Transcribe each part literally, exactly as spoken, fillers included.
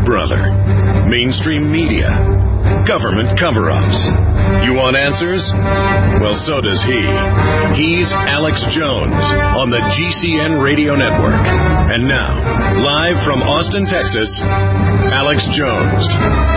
brother. Mainstream media. Government cover-ups. You want answers? Well, so does he. He's Alex Jones on the G C N Radio Network. And now, live from Austin, Texas, Alex Jones.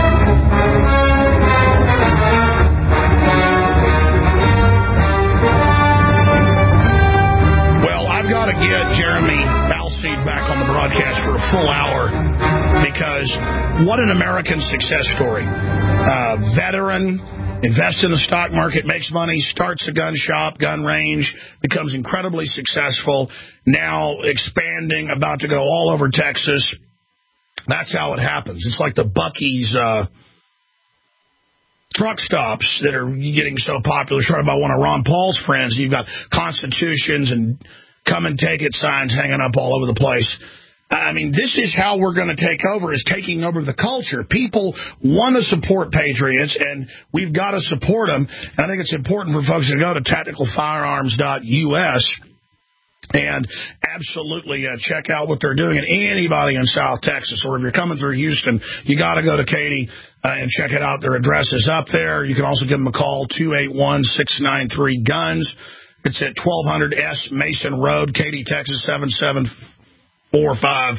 Well, I've got to get Jeremy Balseed back on the broadcast for a full hour because what an American success story. Uh, veteran, invests in the stock market, makes money, starts a gun shop, gun range, becomes incredibly successful, now expanding, about to go all over Texas. That's how it happens. It's like the Buc-ee's uh, truck stops that are getting so popular. Started by one of Ron Paul's friends. You've got Constitutions and come and take it signs hanging up all over the place. I mean, this is how we're going to take over, is taking over the culture. People want to support patriots, and we've got to support them. And I think it's important for folks to go to tactical firearms dot U S and absolutely uh, check out what they're doing. And anybody in South Texas, or if you're coming through Houston, you got to go to Katy uh, and check it out. Their address is up there. You can also give them a call, two eight one, six nine three, GUNS. It's at twelve hundred S Mason Road, Katy, Texas, seven seven four five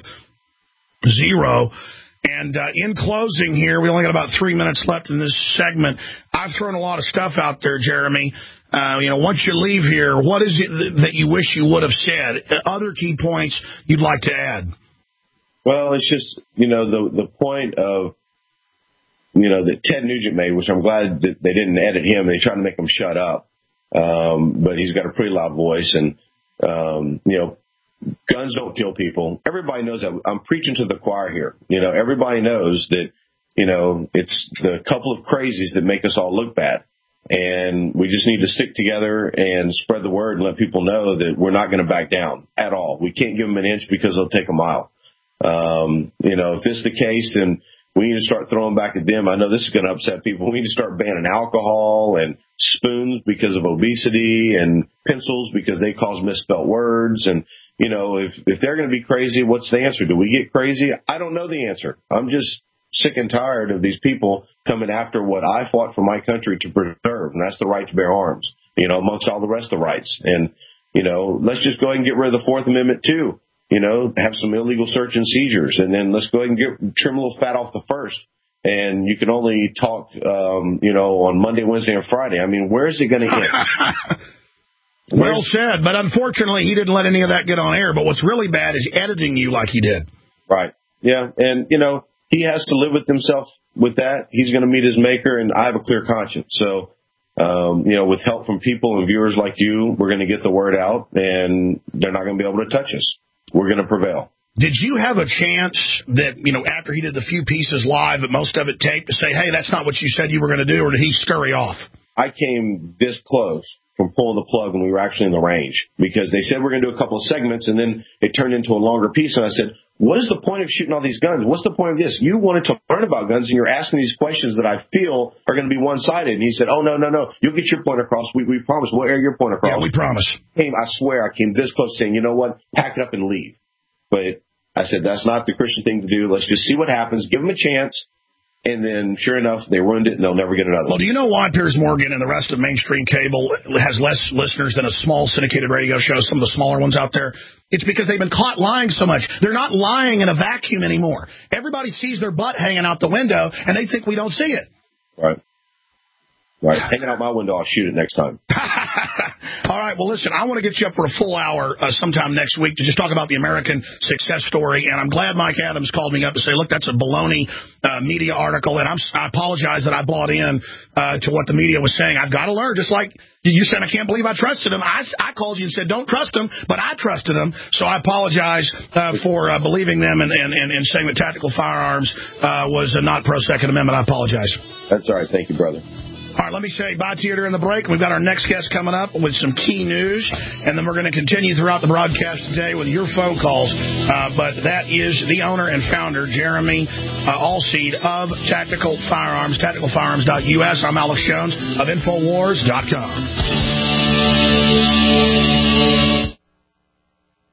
zero. And uh, in closing here, we only got about three minutes left in this segment. I've thrown a lot of stuff out there, Jeremy. Uh, you know, once you leave here, what is it th- that you wish you would have said? Other key points you'd like to add? Well, it's just, you know, the the point of, you know, that Ted Nugent made, which I'm glad that they didn't edit him. They tried to make him shut up. Um, but he's got a pretty loud voice, and, um, you know, guns don't kill people. Everybody knows that. I'm preaching to the choir here. You know, everybody knows that, you know, it's the couple of crazies that make us all look bad. And we just need to stick together and spread the word and let people know that we're not going to back down at all. We can't give them an inch because they'll take a mile. Um, you know, if this is the case, then we need to start throwing back at them. I know this is going to upset people. We need to start banning alcohol and spoons because of obesity, and pencils because they cause misspelled words. And, you know, if, if they're going to be crazy, what's the answer? Do we get crazy? I don't know the answer. I'm just sick and tired of these people coming after what I fought for my country to preserve, and that's the right to bear arms, you know, amongst all the rest of the rights. And, you know, let's just go ahead and get rid of the Fourth Amendment, too. You know, have some illegal search and seizures, and then let's go ahead and get trim a little fat off the first. And you can only talk, um, you know, on Monday, Wednesday, and Friday. I mean, where is it going to end? Well said, but unfortunately, he didn't let any of that get on air. But what's really bad is editing you like he did. Right. Yeah, and, you know, he has to live with himself with that. He's going to meet his maker, and I have a clear conscience. So, um, you know, with help from people and viewers like you, we're going to get the word out, and they're not going to be able to touch us. We're going to prevail. Did you have a chance that, you know, after he did the few pieces live, but most of it taped, to say, hey, that's not what you said you were going to do, or did he scurry off? I came this close from pulling the plug when we were actually in the range, because they said we're going to do a couple of segments, and then it turned into a longer piece, and I said, what is the point of shooting all these guns? What's the point of this? You wanted to learn about guns, and you're asking these questions that I feel are going to be one-sided. And he said, oh, no, no, no. You'll get your point across. We, we promise. We'll air your point across. Yeah, we promise. I, came, I swear I came this close saying, you know what? Pack it up and leave. But I said, that's not the Christian thing to do. Let's just see what happens. Give them a chance. And then, sure enough, they ruined it, and they'll never get another. Well, do you know why Piers Morgan and the rest of mainstream cable has less listeners than a small syndicated radio show, some of the smaller ones out there? It's because they've been caught lying so much. They're not lying in a vacuum anymore. Everybody sees their butt hanging out the window, and they think we don't see it. Right. Right. Hanging out my window, I'll shoot it next time. All right. Well, listen, I want to get you up for a full hour uh, sometime next week to just talk about the American success story. And I'm glad Mike Adams called me up to say, look, that's a baloney uh, media article. And I'm, I apologize that I bought in uh, to what the media was saying. I've got to learn, just like you said, I can't believe I trusted him. I, I called you and said, don't trust him, but I trusted him. So I apologize uh, for uh, believing them and, and, and, and saying that Tactical Firearms uh, was uh, not pro-Second Amendment. I apologize. That's all right. Thank you, brother. All right, let me say bye to you during the break. We've got our next guest coming up with some key news, and then we're going to continue throughout the broadcast today with your phone calls. Uh, but that is the owner and founder, Jeremy uh, Balseed of Tactical Firearms, tactical firearms dot U S. I'm Alex Jones of Infowars dot com.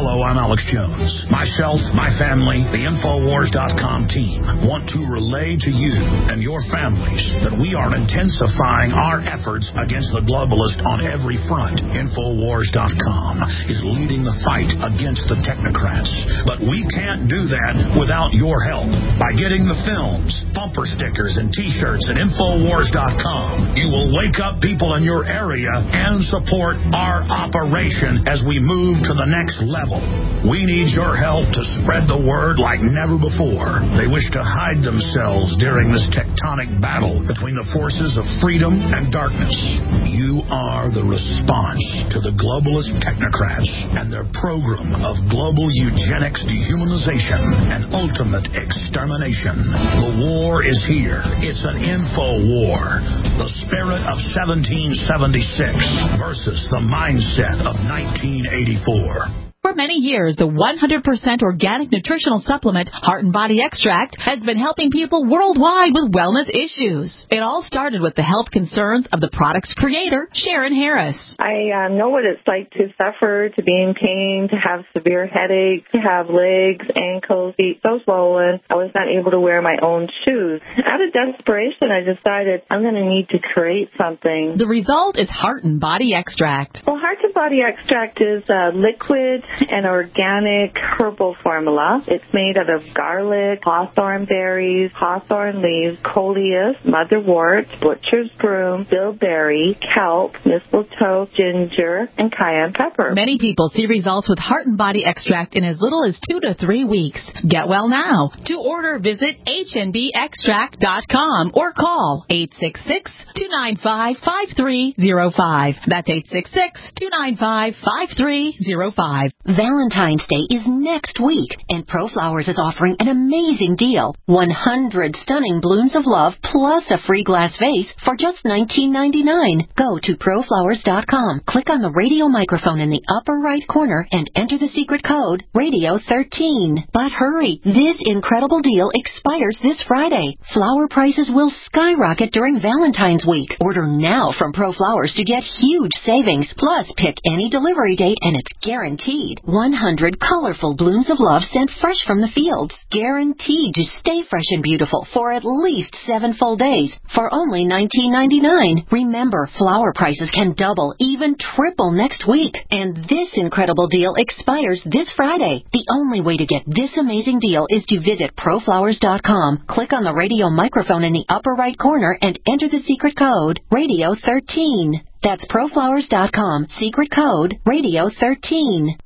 Hello, I'm Alex Jones. Myself, my family, the Infowars dot com team want to relay to you and your families that we are intensifying our efforts against the globalists on every front. Infowars dot com is leading the fight against the technocrats. But we can't do that without your help. By getting the films, bumper stickers, and T-shirts at Infowars dot com, you will wake up people in your area and support our operation as we move to the next level. We need your help to spread the word like never before. They wish to hide themselves during this tectonic battle between the forces of freedom and darkness. You are the response to the globalist technocrats and their program of global eugenics, dehumanization, and ultimate extermination. The war is here. It's an info war. The spirit of seventeen seventy-six versus the mindset of nineteen eighty-four. For many years, the one hundred percent organic nutritional supplement Heart and Body Extract has been helping people worldwide with wellness issues. It all started with the health concerns of the product's creator, Sharon Harris. I uh, know what it's like to suffer, to be in pain, to have severe headaches, to have legs, ankles, feet so swollen. I was not able to wear my own shoes. Out of desperation, I decided I'm going to need to create something. The result is Heart and Body Extract. Well, Heart and Body Extract is a liquid an organic herbal formula. It's made out of garlic, hawthorn berries, hawthorn leaves, coleus, motherwort, butcher's broom, bilberry, kelp, mistletoe, ginger, and cayenne pepper. Many people see results with Heart and Body Extract in as little as two to three weeks. Get well now. To order, visit H N B extract dot com or call eight six six, two nine five, five three zero five. That's eight six six, two nine five, five three zero five. Valentine's Day is next week, and ProFlowers is offering an amazing deal. one hundred stunning blooms of love plus a free glass vase for just nineteen ninety-nine. Go to ProFlowers dot com, click on the radio microphone in the upper right corner, and enter the secret code, radio thirteen. But hurry, this incredible deal expires this Friday. Flower prices will skyrocket during Valentine's week. Order now from ProFlowers to get huge savings. Plus, pick any delivery date, and it's guaranteed. one hundred colorful blooms of love sent fresh from the fields. Guaranteed to stay fresh and beautiful for at least seven full days for only nineteen ninety-nine. Remember, flower prices can double, even triple next week. And this incredible deal expires this Friday. The only way to get this amazing deal is to visit ProFlowers dot com. Click on the radio microphone in the upper right corner and enter the secret code, radio thirteen. That's ProFlowers dot com, secret code, radio thirteen.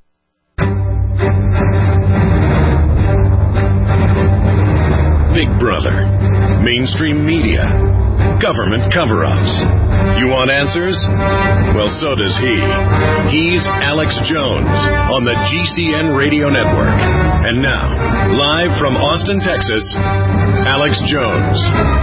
Big Brother, mainstream media, government cover-ups. You want answers? Well, so does he. He's Alex Jones on the G C N Radio Network. And now, live from Austin, Texas, Alex Jones.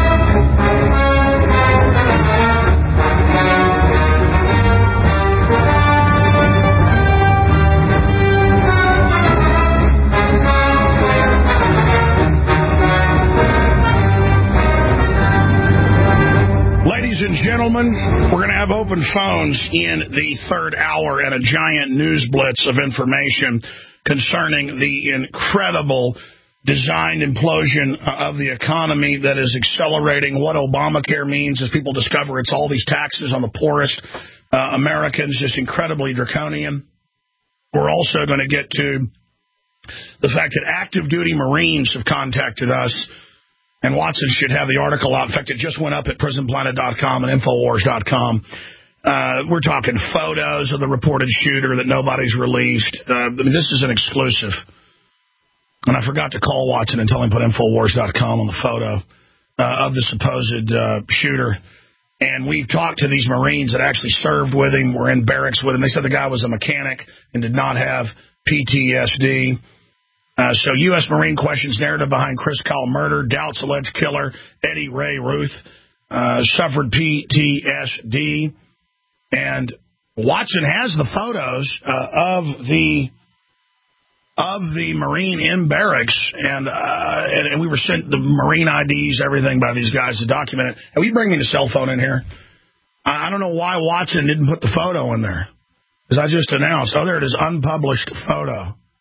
Ladies and gentlemen, we're going to have open phones in the third hour and a giant news blitz of information concerning the incredible designed implosion of the economy that is accelerating. What Obamacare means as people discover it's all these taxes on the poorest uh, Americans, just incredibly draconian. We're also going to get to the fact that active duty Marines have contacted us. And Watson should have the article out. In fact, it just went up at prison planet dot com and Infowars dot com. Uh, we're talking photos of the reported shooter that nobody's released. Uh, I mean, this is an exclusive. And I forgot to call Watson and tell him to put Infowars dot com on the photo uh, of the supposed uh, shooter. And we've talked to these Marines that actually served with him, were in barracks with him. They said the guy was a mechanic and did not have P T S D. Uh, so U S Marine questions narrative behind Chris Kyle murder, doubts alleged killer Eddie Ray Ruth uh, suffered P T S D. And Watson has the photos uh, of the of the Marine in barracks, and, uh, and and we were sent the Marine I Ds, everything by these guys to document it. Have you bring me the cell phone in here? I, I don't know why Watson didn't put the photo in there, because I just announced. Oh, there it is, unpublished photo.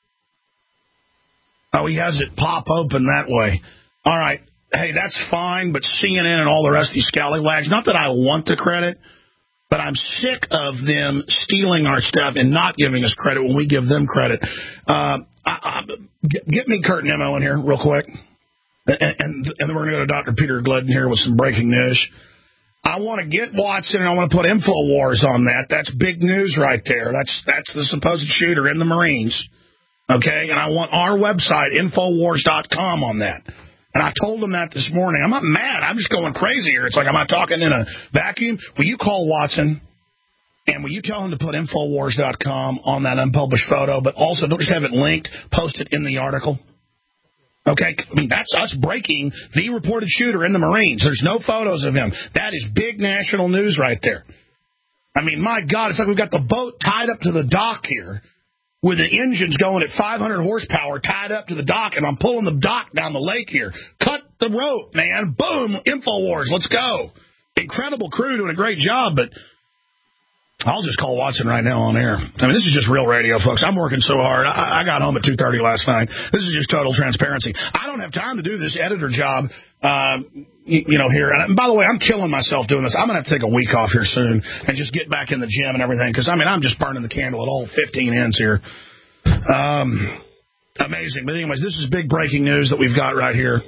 Oh, he has it pop open that way. All right. Hey, that's fine, but C N N and all the rest of these scallywags, not that I want the credit, but I'm sick of them stealing our stuff and not giving us credit when we give them credit. Uh, I, I, get, get me Kurt Nimmo in here real quick, and, and, and then we're going to go to Doctor Peter Glidden here with some breaking news. I want to get Watson, and I want to put InfoWars on that. That's big news right there. That's that's the supposed shooter in the Marines, okay? And I want our website, Infowars dot com, on that. And I told him that this morning. I'm not mad. I'm just going crazy here. It's like, am I talking in a vacuum? Will you call Watson, and will you tell him to put Infowars dot com on that unpublished photo, but also don't just have it linked, post it in the article? Okay? I mean, that's us breaking the reported shooter in the Marines. There's no photos of him. That is big national news right there. I mean, my God, it's like we've got the boat tied up to the dock here, with the engines going at five hundred horsepower tied up to the dock, and I'm pulling the dock down the lake here. Cut the rope, man. Boom. InfoWars. Let's go. Incredible crew doing a great job, but I'll just call Watson right now on air. I mean, this is just real radio, folks. I'm working so hard. I, I got home at two thirty last night. This is just total transparency. I don't have time to do this editor job, uh, you, you know, here. And by the way, I'm killing myself doing this. I'm going to have to take a week off here soon and just get back in the gym and everything, because, I mean, I'm just burning the candle at all fifteen ends here. Um, amazing. But anyways, this is big breaking news that we've got right here.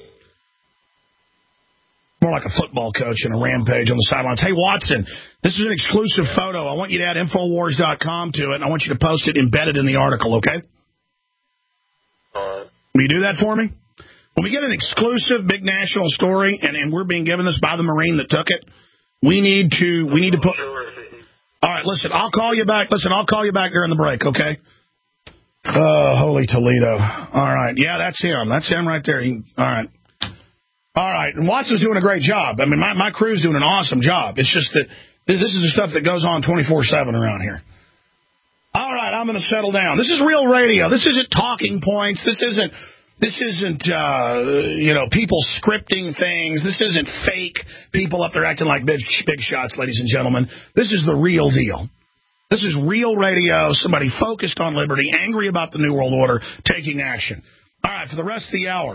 More like a football coach in a rampage on the sidelines. Hey, Watson, this is an exclusive photo. I want you to add Infowars dot com to it, and I want you to post it embedded in the article, okay? All right. Will you do that for me? When we get an exclusive big national story, and, and we're being given this by the Marine that took it, we need to we need to put... All right, listen, I'll call you back. Listen, I'll call you back during the break, okay? Oh, holy Toledo. All right. Yeah, that's him. That's him right there. He, all right. All right. And Watson's doing a great job. I mean, my, my crew's doing an awesome job. It's just that this is the stuff that goes on twenty-four seven around here. All right. I'm going to settle down. This is real radio. This isn't talking points. This isn't, this isn't, uh, you know, people scripting things. This isn't fake people up there acting like big, big shots, ladies and gentlemen. This is the real deal. This is real radio, somebody focused on liberty, angry about the New World Order, taking action. All right, for the rest of the hour,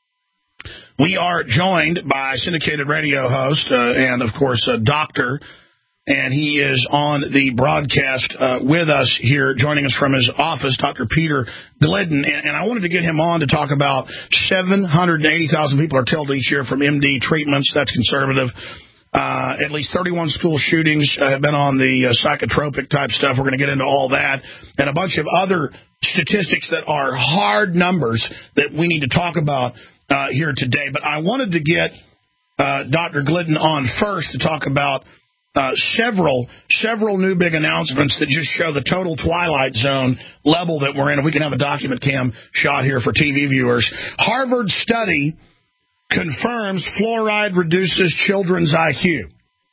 we are joined by syndicated radio host uh, and, of course, a doctor, and he is on the broadcast uh, with us here, joining us from his office, Doctor Peter Glidden. And, and I wanted to get him on to talk about seven hundred eighty thousand people are killed each year from M D treatments. That's conservative. Uh, at least thirty-one school shootings uh, have been on the uh, psychotropic type stuff. We're going to get into all that and a bunch of other statistics that are hard numbers that we need to talk about uh, here today. But I wanted to get uh, Doctor Glidden on first to talk about uh, several several new big announcements that just show the total Twilight Zone level that we're in. If we can have a document cam shot here for T V viewers. Harvard study confirms fluoride reduces children's I Q.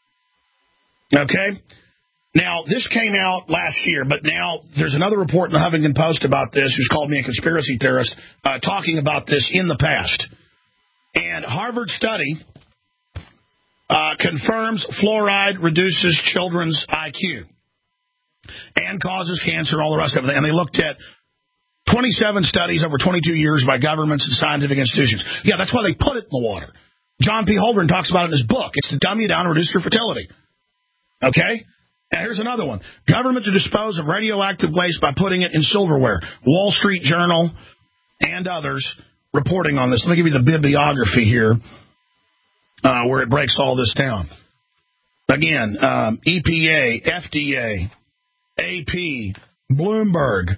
Okay? Now, this came out last year, but now there's another report in the Huffington Post about this who's called me a conspiracy theorist, uh, talking about this in the past. And Harvard study uh, confirms fluoride reduces children's I Q and causes cancer, all the rest of it. And they looked at twenty-seven studies over twenty-two years by governments and scientific institutions. Yeah, that's why they put it in the water. John P. Holbrook talks about it in his book. It's to dumb you down and reduce your fertility. Okay? Now, here's another one. Government to dispose of radioactive waste by putting it in silverware. Wall Street Journal and others reporting on this. Let me give you the bibliography here uh, where it breaks all this down. Again, um, E P A, F D A, A P, Bloomberg.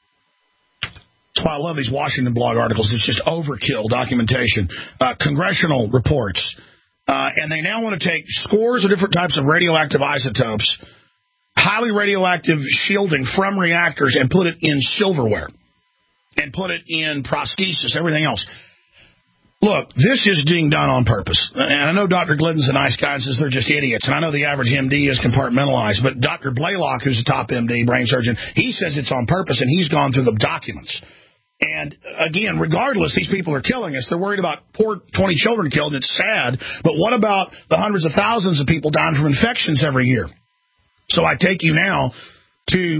That's why I love these Washington blog articles. It's just overkill documentation. Uh, congressional reports. Uh, and they now want to take scores of different types of radioactive isotopes, highly radioactive shielding from reactors, and put it in silverware and put it in prosthesis, everything else. Look, this is being done on purpose. And I know Doctor Glidden's a nice guy and says they're just idiots. And I know the average M D is compartmentalized. But Doctor Blaylock, who's a top M D, brain surgeon, he says it's on purpose, and he's gone through the documents. And, again, regardless, these people are killing us. They're worried about poor twenty children killed, and it's sad. But what about the hundreds of thousands of people dying from infections every year? So I take you now to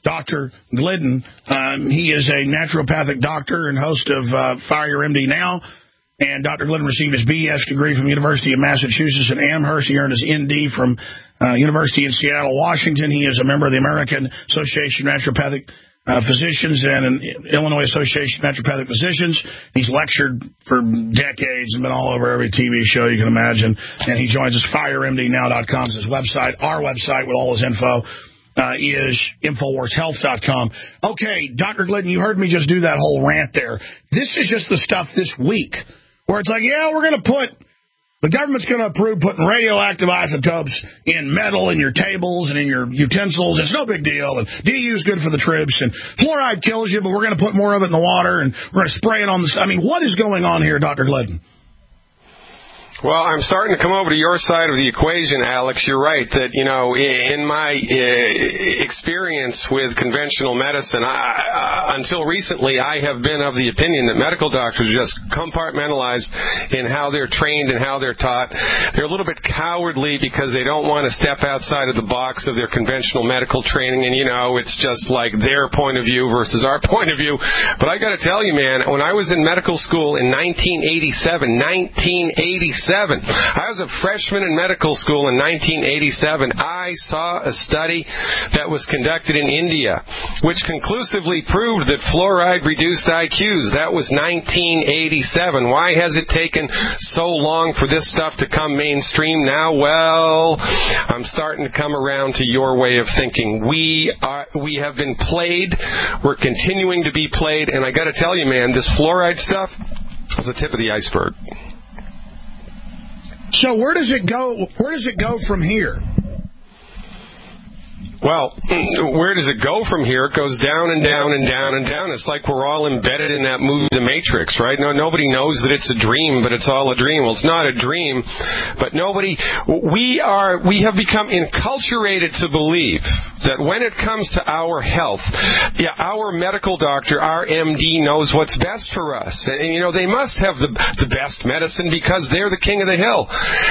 Doctor Glidden. Um, he is a naturopathic doctor and host of uh, Fire M D Now. And Doctor Glidden received his B S degree from University of Massachusetts at Amherst. He earned his N D from uh, University in Seattle, Washington. He is a member of the American Association of Naturopathic uh, Physicians and an Illinois Association of Naturopathic Physicians. He's lectured for decades and been all over every T V show you can imagine. And he joins us. Fire M D Now dot com is his website. Our website with all his info uh, is Infowars Health dot com. Okay, Doctor Glidden, you heard me just do that whole rant there. This is just the stuff this week where it's like, yeah, we're going to put, the government's going to approve putting radioactive isotopes in metal in your tables and in your utensils. It's no big deal. And D U is good for the troops. And fluoride kills you, but we're going to put more of it in the water. And we're going to spray it on the... I mean, what is going on here, Doctor Glidden? Well, I'm starting to come over to your side of the equation, Alex. You're right that, you know, in my uh, experience with conventional medicine, I, uh, until recently, I have been of the opinion that medical doctors are just compartmentalized in how they're trained and how they're taught. They're a little bit cowardly because they don't want to step outside of the box of their conventional medical training, and, you know, it's just like their point of view versus our point of view. But I got to tell you, man, when I was in medical school in nineteen eighty-seven, nineteen eighty-seven, I was a freshman in medical school in nineteen eighty-seven. I saw a study that was conducted in India, which conclusively proved that fluoride reduced I Qs. That was nineteen eighty-seven. Why has it taken so long for this stuff to come mainstream now? Well, I'm starting to come around to your way of thinking. We are, we have been played. We're continuing to be played. And I got to tell you, man, this fluoride stuff is the tip of the iceberg. So where does it go? Where does it go from here? Well, where does it go from here? It goes down and down and down and down. It's like we're all embedded in that movie, The Matrix, right? No, nobody knows that it's a dream, but it's all a dream. Well, it's not a dream, but nobody, we are, we have become enculturated to believe that when it comes to our health, yeah, our medical doctor, our M D knows what's best for us. And, you know, they must have the, the best medicine because they're the king of the hill.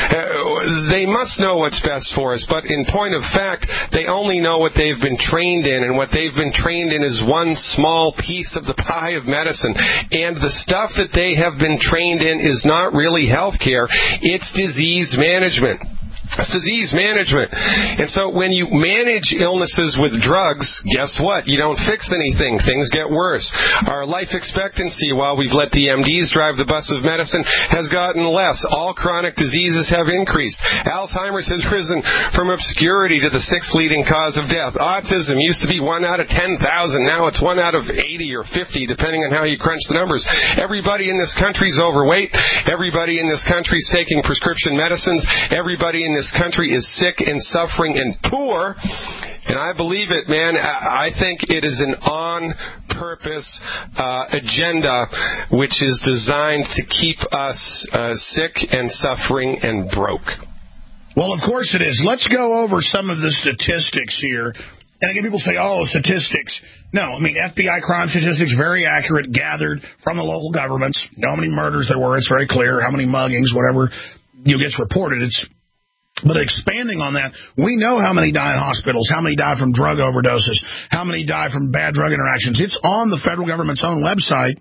Uh, they must know what's best for us, but in point of fact, they only know what they've been trained in, and what they've been trained in is one small piece of the pie of medicine. And the stuff that they have been trained in is not really health care, it's disease management. It's disease management. And so when you manage illnesses with drugs, guess what? You don't fix anything. Things get worse. Our life expectancy, while we've let the M Ds drive the bus of medicine, has gotten less. All chronic diseases have increased. Alzheimer's has risen from obscurity to the sixth leading cause of death. Autism used to be one out of ten thousand. Now it's one out of eighty or fifty, depending on how you crunch the numbers. Everybody in this country is overweight. Everybody in this country is taking prescription medicines. Everybody in this country is sick and suffering and poor, and I believe it, man. I think it is an on-purpose uh, agenda which is designed to keep us uh, sick and suffering and broke. Well, of course it is. Let's go over some of the statistics here. And again, people say, oh, statistics. No, I mean, F B I crime statistics, very accurate, gathered from the local governments. Know how many murders there were. It's very clear. How many muggings, whatever you know, gets reported. It's But expanding on that, we know how many die in hospitals, how many die from drug overdoses, how many die from bad drug interactions. It's on the federal government's own website.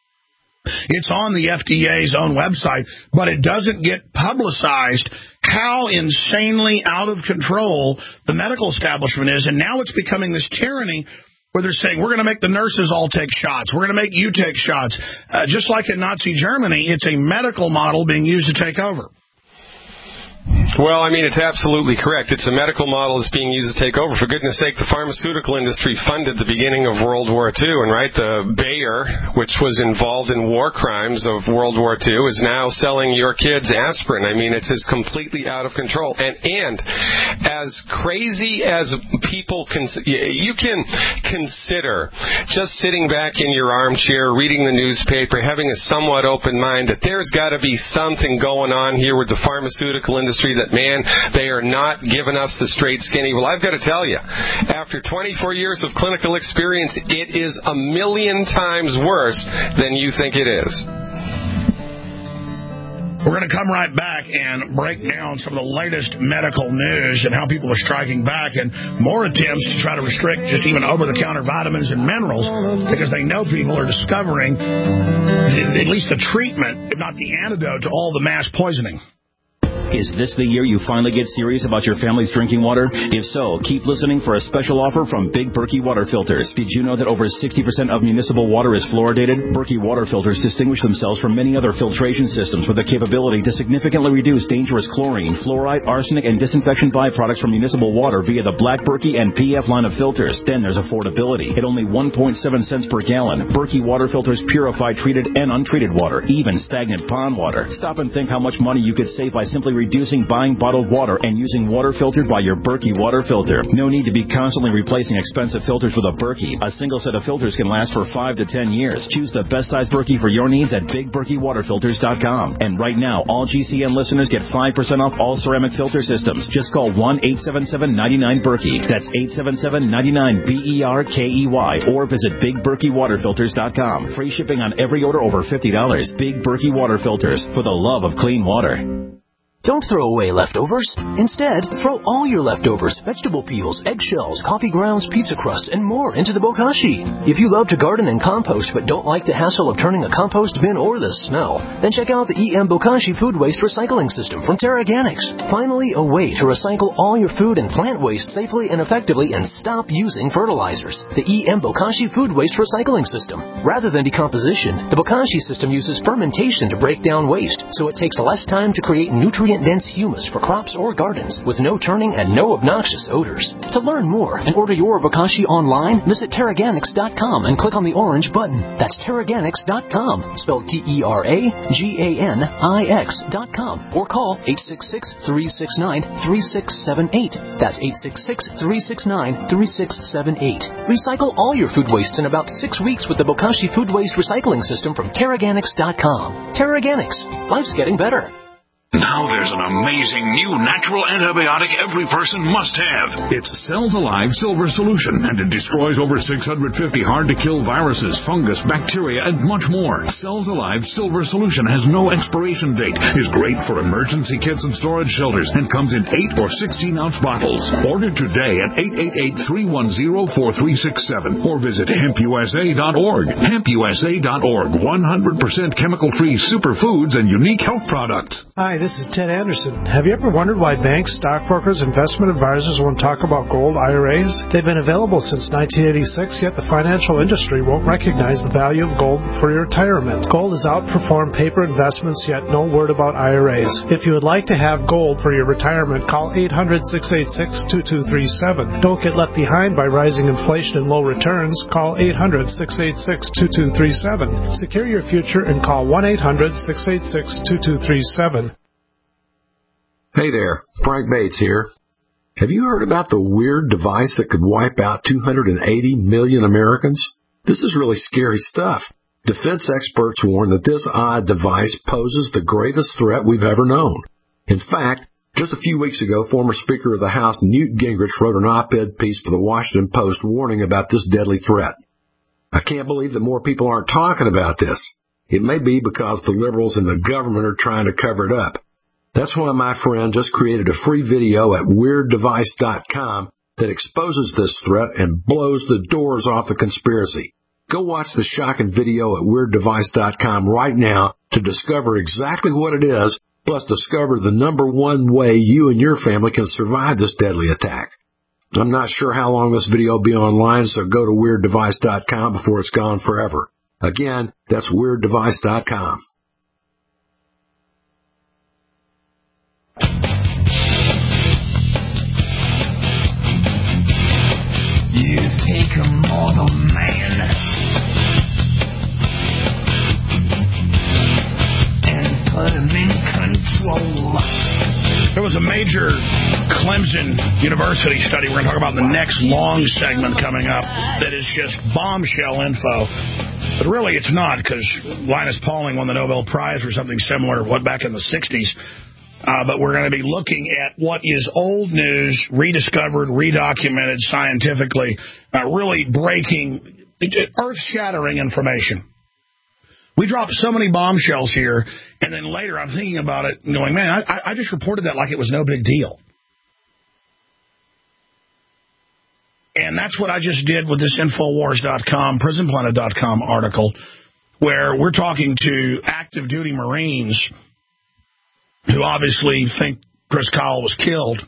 It's on the F D A's own website, but it doesn't get publicized how insanely out of control the medical establishment is. And now it's becoming this tyranny where they're saying, we're going to make the nurses all take shots. We're going to make you take shots. Uh, just like in Nazi Germany, it's a medical model being used to take over. Well, I mean, it's absolutely correct. It's a medical model that's being used to take over. For goodness sake, the pharmaceutical industry funded the beginning of World War Two, and right, the Bayer, which was involved in war crimes of World War Two, is now selling your kids aspirin. I mean, it's just completely out of control. And, and as crazy as people can, you can consider just sitting back in your armchair, reading the newspaper, having a somewhat open mind that there's got to be something going on here with the pharmaceutical industry that, man, they are not giving us the straight skinny. Well, I've got to tell you, after twenty-four years of clinical experience, it is a million times worse than you think it is. We're going to come right back and break down some of the latest medical news and how people are striking back and more attempts to try to restrict just even over-the-counter vitamins and minerals because they know people are discovering at least the treatment, if not the antidote to all the mass poisoning. Is this the year you finally get serious about your family's drinking water? If so, keep listening for a special offer from Big Berkey Water Filters. Did you know that over sixty percent of municipal water is fluoridated? Berkey Water Filters distinguish themselves from many other filtration systems with the capability to significantly reduce dangerous chlorine, fluoride, arsenic, and disinfection byproducts from municipal water via the Black Berkey and P F line of filters. Then there's affordability. At only one point seven cents per gallon, Berkey Water Filters purify treated and untreated water, even stagnant pond water. Stop and think how much money you could save by simply reducing buying bottled water and using water filtered by your Berkey water filter. No need to be constantly replacing expensive filters with a Berkey. A single set of filters can last for five to ten years. Choose the best size Berkey for your needs at big berkey water filters dot com. And right now, all G C N listeners get five percent off all ceramic filter systems. Just call one eight seven seven, nine nine, Berkey. That's eight seven seven, nine nine, B E R K E Y. Or visit big berkey water filters dot com. Free shipping on every order over fifty dollars. Big Berkey Water Filters, for the love of clean water. Don't throw away leftovers. Instead, throw all your leftovers, vegetable peels, eggshells, coffee grounds, pizza crusts, and more into the bokashi. If you love to garden and compost but don't like the hassle of turning a compost bin or the smell, then check out the E M Bokashi Food Waste Recycling System from Terraganics. Finally, a way to recycle all your food and plant waste safely and effectively and stop using fertilizers. The E M Bokashi Food Waste Recycling System. Rather than decomposition, the Bokashi system uses fermentation to break down waste, so it takes less time to create nutrient dense humus for crops or gardens with no turning and no obnoxious odors. To learn more and order your bokashi online, visit Terraganics dot com and click on the orange button. That's Terraganics dot com, spelled T E R A G A N I X dot com, or call eight six six, three six nine, three six seven eight. That's eight six six, three six nine, three six seven eight. Recycle all your food wastes in about six weeks with the Bokashi Food Waste Recycling System from Terraganics dot com. Terraganics. Life's getting better. Now there's an amazing new natural antibiotic every person must have. It's Cells Alive Silver Solution, and it destroys over six hundred fifty hard-to-kill viruses, fungus, bacteria, and much more. Cells Alive Silver Solution has no expiration date, is great for emergency kits and storage shelters, and comes in eight or sixteen-ounce bottles. Order today at eight eight eight, three one zero, four three six seven or visit hemp U S A dot org. hemp U S A dot org, one hundred percent chemical-free superfoods and unique health products. Hi, this is Ted Anderson. Have you ever wondered why banks, stockbrokers, investment advisors won't talk about gold I R As? They've been available since nineteen eighty-six, yet the financial industry won't recognize the value of gold for your retirement. Gold has outperformed paper investments, yet no word about I R As. If you would like to have gold for your retirement, call eight hundred, six eight six, two two three seven. Don't get left behind by rising inflation and low returns. Call eight hundred, six eight six, two two three seven. Secure your future and call one eight hundred, six eight six, two two three seven. Hey there, Frank Bates here. Have you heard about the weird device that could wipe out two hundred eighty million Americans? This is really scary stuff. Defense experts warn that this odd device poses the greatest threat we've ever known. In fact, just a few weeks ago, former Speaker of the House Newt Gingrich wrote an op-ed piece for the Washington Post warning about this deadly threat. I can't believe that more people aren't talking about this. It may be because the liberals in the government are trying to cover it up. That's why my friend just created a free video at weird device dot com that exposes this threat and blows the doors off the conspiracy. Go watch the shocking video at weird device dot com right now to discover exactly what it is, plus discover the number one way you and your family can survive this deadly attack. I'm not sure how long this video will be online, so go to weird device dot com before it's gone forever. Again, that's weird device dot com. You take a mortal man and put him in control. There was a major Clemson University study we're going to talk about in the next long segment coming up that is just bombshell info. But really it's not, because Linus Pauling won the Nobel Prize or something similar, what, back in the sixties. Uh, but we're going to be looking at what is old news, rediscovered, redocumented scientifically, uh, really breaking, earth-shattering information. We dropped so many bombshells here, and then later I'm thinking about it and going, man, I, I just reported that like it was no big deal. And that's what I just did with this Infowars dot com, Prison Planet dot com article, where we're talking to active duty Marines who obviously think Chris Kyle was killed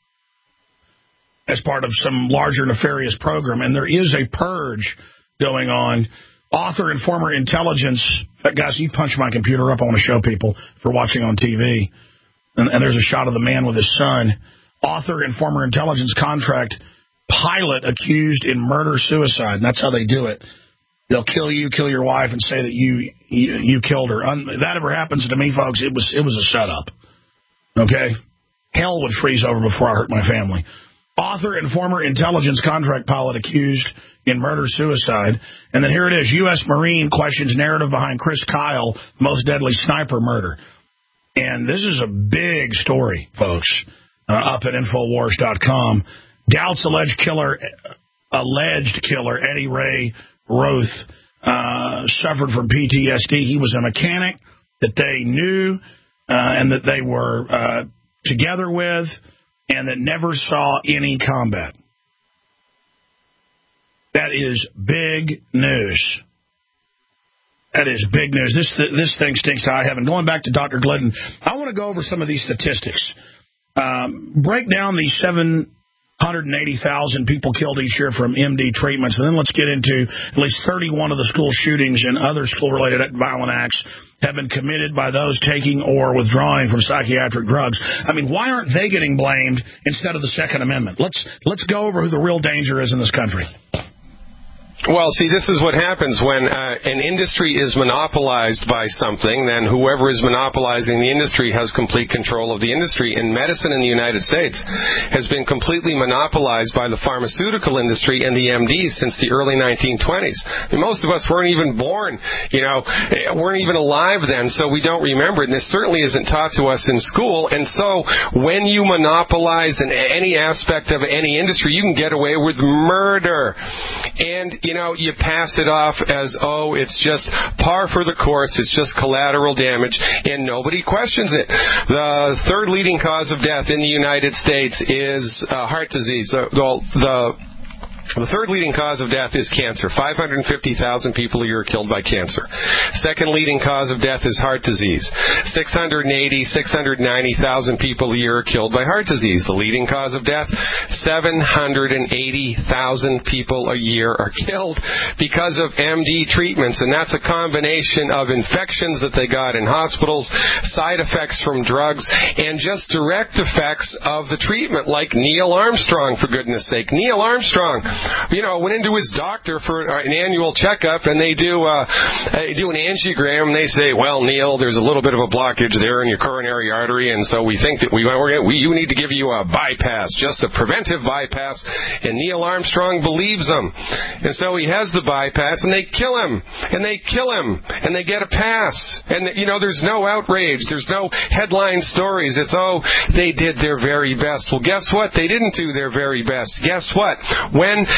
as part of some larger nefarious program. And there is a purge going on. Author and former intelligence, guys, you punch my computer up, I want to show people for watching on T V. And, and there's a shot of the man with his son. Author and former intelligence contract pilot accused in murder-suicide. And that's how they do it. They'll kill you, kill your wife, and say that you you, you killed her. Un- if that ever happens to me, folks, it was it was a setup. Okay? Hell would freeze over before I hurt my family. Author and former intelligence contract pilot accused in murder-suicide. And then here it is. U S Marine questions narrative behind Chris Kyle, most deadly sniper murder. And this is a big story, folks, uh, up at Infowars dot com. Doubts alleged killer, alleged killer Eddie Ray Roth uh, suffered from P T S D. He was a mechanic that they knew uh, and that they were uh, together with and that never saw any combat. That is big news. That is big news. This this thing stinks to high heaven. Going back to Doctor Glidden, I want to go over some of these statistics. Um, break down the seven hundred eighty thousand people killed each year from M D treatments, and then let's get into at least thirty-one of the school shootings and other school-related violent acts have been committed by those taking or withdrawing from psychiatric drugs. I mean, why aren't they getting blamed instead of the Second Amendment? Let's let's go over who the real danger is in this country. Well, see, this is what happens when uh, an industry is monopolized by something, then whoever is monopolizing the industry has complete control of the industry. And medicine in the United States has been completely monopolized by the pharmaceutical industry and the M Ds since the early nineteen twenties. I mean, most of us weren't even born, you know, weren't even alive then, so we don't remember it. And this certainly isn't taught to us in school. And so when you monopolize in any aspect of any industry, you can get away with murder. And you know, you pass it off as, oh, it's just par for the course, it's just collateral damage, and nobody questions it. The third leading cause of death in the United States is uh, heart disease. Uh, the, the The third leading cause of death is cancer. five hundred fifty thousand people a year are killed by cancer. Second leading cause of death is heart disease. six hundred eighty, six hundred ninety thousand people a year are killed by heart disease. The leading cause of death, seven hundred eighty thousand people a year are killed because of M D treatments. And that's a combination of infections that they got in hospitals, side effects from drugs, and just direct effects of the treatment, like Neil Armstrong, for goodness sake. Neil Armstrong, you know, went into his doctor for an annual checkup, and they do uh, they do an angiogram, and they say, well, Neil, there's a little bit of a blockage there in your coronary artery, and so we think that we, we're, we you need to give you a bypass, just a preventive bypass. And Neil Armstrong believes them, and so he has the bypass, and they kill him, and they kill him, and they get a pass. And, you know, there's no outrage, there's no headline stories. It's, oh, they did their very best. Well, guess what? They didn't do their very best. Guess what? When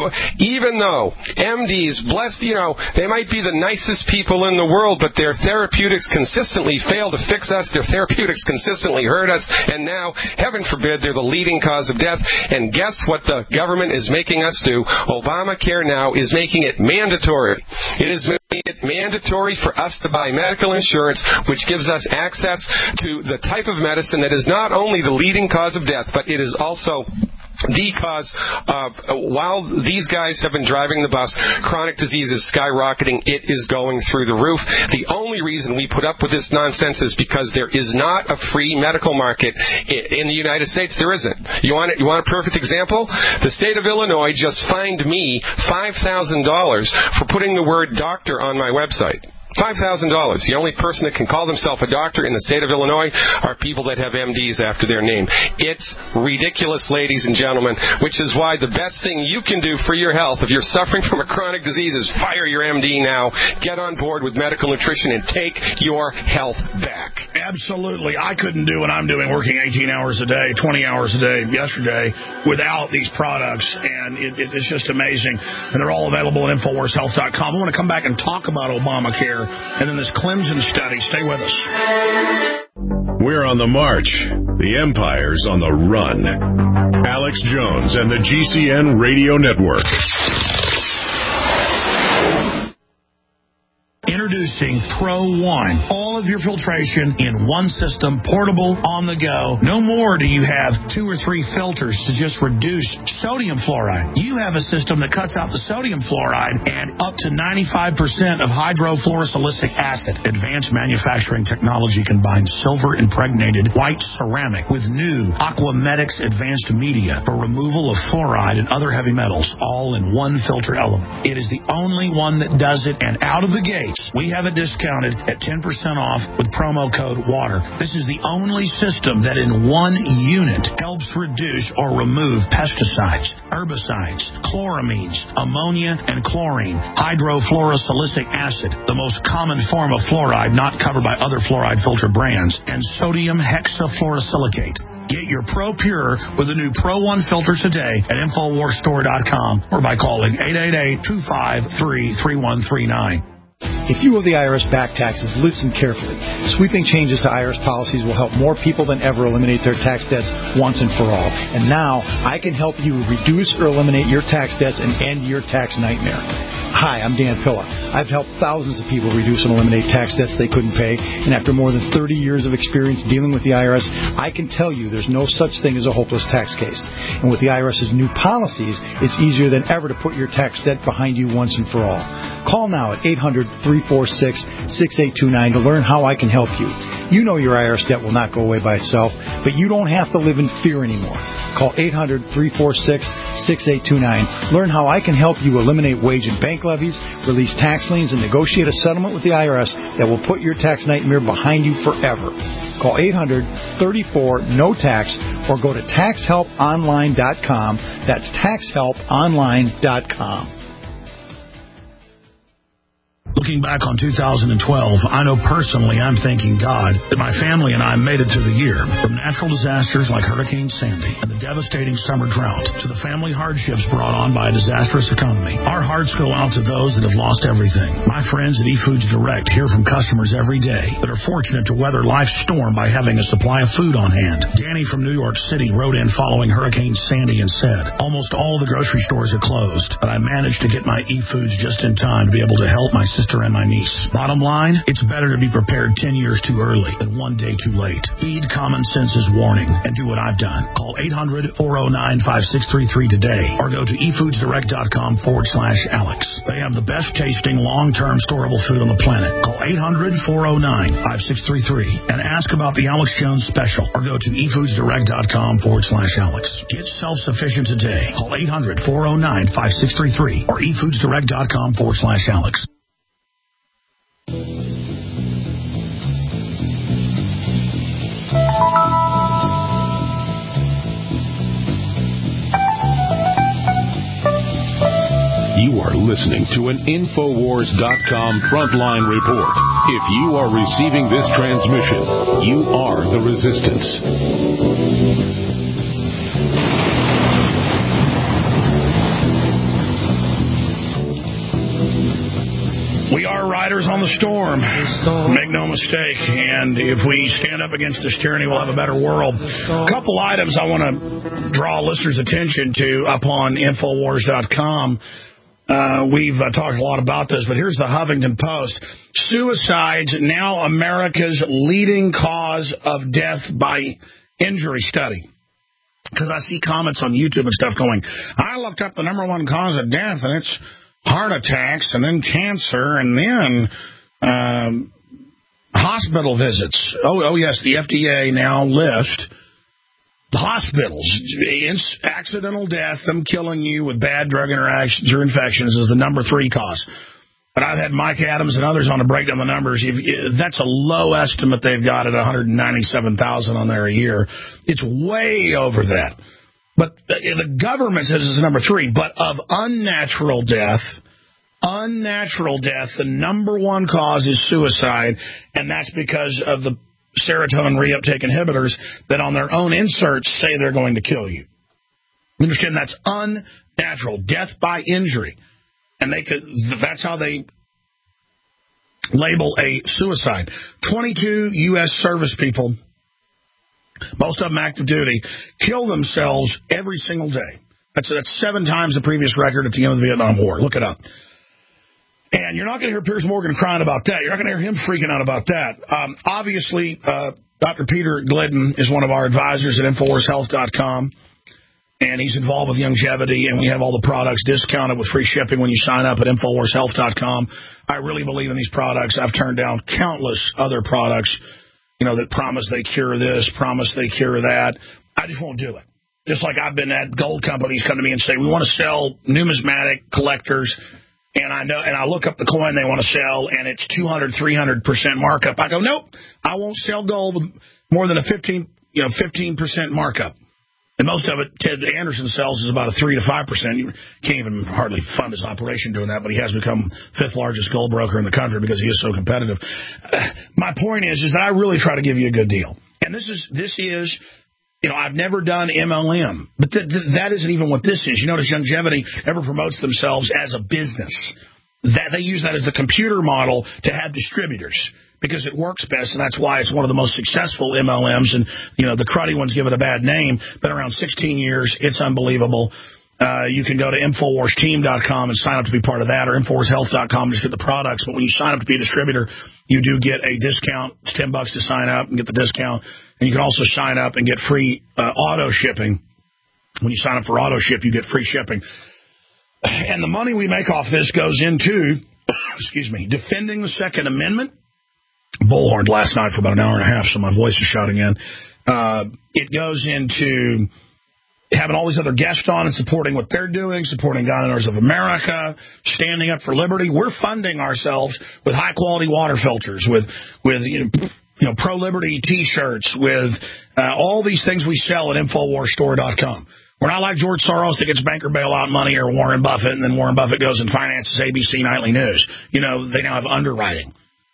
even though M Ds, blessed, you know, they might be the nicest people in the world, but their therapeutics consistently fail to fix us, their therapeutics consistently hurt us, and now, heaven forbid, they're the leading cause of death. And guess what the government is making us do? Obamacare now is making it mandatory. It is making it mandatory for us to buy medical insurance, which gives us access to the type of medicine that is not only the leading cause of death, but it is also the cause of, while these guys have been driving the bus, chronic disease is skyrocketing. It is going through the roof. The only reason we put up with this nonsense is because there is not a free medical market in the United States. There isn't. You want it, you want a perfect example? The state of Illinois just fined me five thousand dollars for putting the word doctor on my website. five thousand dollars. The only person that can call themselves a doctor in the state of Illinois are people that have M Ds after their name. It's ridiculous, ladies and gentlemen, which is why the best thing you can do for your health, if you're suffering from a chronic disease, is fire your M D now, get on board with medical nutrition, and take your health back. Absolutely. I couldn't do what I'm doing, working eighteen hours a day, twenty hours a day yesterday, without these products, and it, it, it's just amazing. And they're all available at Infowars Health dot com. I want to come back and talk about Obamacare here, and then this Clemson study. Stay with us. We're on the march. The empire's on the run. Alex Jones and the G C N Radio Network. Introducing Pro One. All of your filtration in one system, portable, on the go. No more do you have two or three filters to just reduce sodium fluoride. You have a system that cuts out the sodium fluoride and up to ninety-five percent of hydrofluorosilicic acid. Advanced manufacturing technology combines silver-impregnated white ceramic with new Aquamedics advanced media for removal of fluoride and other heavy metals, all in one filter element. It is the only one that does it, and out of the gate, we have it discounted at ten percent off with promo code WATER. This is the only system that in one unit helps reduce or remove pesticides, herbicides, chloramines, ammonia, and chlorine, hydrofluorosilicic acid, the most common form of fluoride not covered by other fluoride filter brands, and sodium hexafluorosilicate. Get your Pro Pure with the new Pro One filter today at Infowars Store dot com or by calling eight eight eight, two five three, three one three nine. If you owe the I R S back taxes, listen carefully. Sweeping changes to I R S policies will help more people than ever eliminate their tax debts once and for all. And now, I can help you reduce or eliminate your tax debts and end your tax nightmare. Hi, I'm Dan Pilla. I've helped thousands of people reduce and eliminate tax debts they couldn't pay, and after more than thirty years of experience dealing with the I R S, I can tell you there's no such thing as a hopeless tax case. And with the IRS's new policies, it's easier than ever to put your tax debt behind you once and for all. Call now at eight hundred, three four six, six eight two nine to learn how I can help you. You know your I R S debt will not go away by itself, but you don't have to live in fear anymore. Call eight hundred, three four six, six eight two nine. Learn how I can help you eliminate wage and bank levies, release tax liens, and negotiate a settlement with the I R S that will put your tax nightmare behind you forever. Call eight hundred, thirty-four, N O tax or go to tax help online dot com. That's tax help online dot com. Looking back on two thousand twelve, I know personally I'm thanking God that my family and I made it through the year. From natural disasters like Hurricane Sandy and the devastating summer drought to the family hardships brought on by a disastrous economy, our hearts go out to those that have lost everything. My friends at eFoods Direct hear from customers every day that are fortunate to weather life's storm by having a supply of food on hand. Danny from New York City wrote in following Hurricane Sandy and said, almost all the grocery stores are closed, but I managed to get my eFoods just in time to be able to help my sister and my niece. Bottom line, it's better to be prepared ten years too early than one day too late. Heed common sense's warning and do what I've done. Call eight hundred, four oh nine, five six three three today or go to efoodsdirect.com forward slash Alex. They have the best tasting long-term storable food on the planet. Call eight hundred, four oh nine, five six three three and ask about the Alex Jones special or go to efoodsdirect.com forward slash Alex. Get self-sufficient today. Call eight hundred, four oh nine, five six three three or efoodsdirect.com forward slash Alex. You are listening to an Infowars dot com frontline report. If you are receiving this transmission, you are the resistance. We are riders on the storm. Make no mistake. And if we stand up against this tyranny, we'll have a better world. A couple items I want to draw listeners' attention to up on Infowars dot com. Uh, we've uh, talked a lot about this, but here's the Huffington Post. Suicides, now America's leading cause of death by injury study. Because I see comments on YouTube and stuff going, I looked up the number one cause of death, and it's heart attacks, and then cancer, and then um, hospital visits. Oh, oh, yes, the F D A now lists the hospitals. It's accidental death, them killing you with bad drug interactions or infections is the number three cause. But I've had Mike Adams and others on to break down the numbers. If, that's a low estimate they've got at one hundred ninety-seven thousand on there a year. It's way over that. But the government says it's number three. But of unnatural death, unnatural death, the number one cause is suicide, and that's because of the serotonin reuptake inhibitors that on their own inserts say they're going to kill you. You understand? That's unnatural. Death by injury. And they could, that's how they label a suicide. twenty-two U S service people, most of them active duty, kill themselves every single day. That's, that's seven times the previous record at the end of the Vietnam War. Look it up. And you're not going to hear Piers Morgan crying about that. You're not going to hear him freaking out about that. Um, obviously, uh, Doctor Peter Glidden is one of our advisors at Infowars Health dot com, and he's involved with longevity, and we have all the products discounted with free shipping when you sign up at Infowars Health dot com. I really believe in these products. I've turned down countless other products, you know, that promise they cure this, promise they cure that. I just won't do it. Just like I've been at gold companies come to me and say, we want to sell numismatic collectors. And I know, and I look up the coin they want to sell, and it's two hundred, three hundred percent markup. I go, nope, I won't sell gold with more than a fifteen, you know, fifteen percent markup. And most of it, Ted Anderson sells is about a three to five percent. You can't even hardly fund his operation doing that, but he has become fifth largest gold broker in the country because he is so competitive. Uh, my point is, is that I really try to give you a good deal. And this is, this is, you know, I've never done M L M, but th- th- that isn't even what this is. You notice Longevity never promotes themselves as a business. That they use that as the computer model to have distributors because it works best, and that's why it's one of the most successful M L Ms. And, you know, the cruddy ones give it a bad name. Been around sixteen years. It's unbelievable. Uh, you can go to Infowars Team dot com and sign up to be part of that, or Infowars Health dot com and just get the products. But when you sign up to be a distributor, you do get a discount. It's ten bucks to sign up and get the discount. And you can also sign up and get free uh, auto shipping. When you sign up for auto ship, you get free shipping. And the money we make off this goes into, excuse me, defending the Second Amendment. Bullhorned last night for about an hour and a half, so my voice is shouting in. Uh, it goes into having all these other guests on and supporting what they're doing, supporting Gun Owners of America, standing up for liberty. We're funding ourselves with high-quality water filters, with, with you know, you know, pro-liberty T-shirts, with uh, all these things we sell at Infowars Store dot com. We're not like George Soros that gets banker bailout money, or Warren Buffett, and then Warren Buffett goes and finances A B C Nightly News. You know, they now have underwriting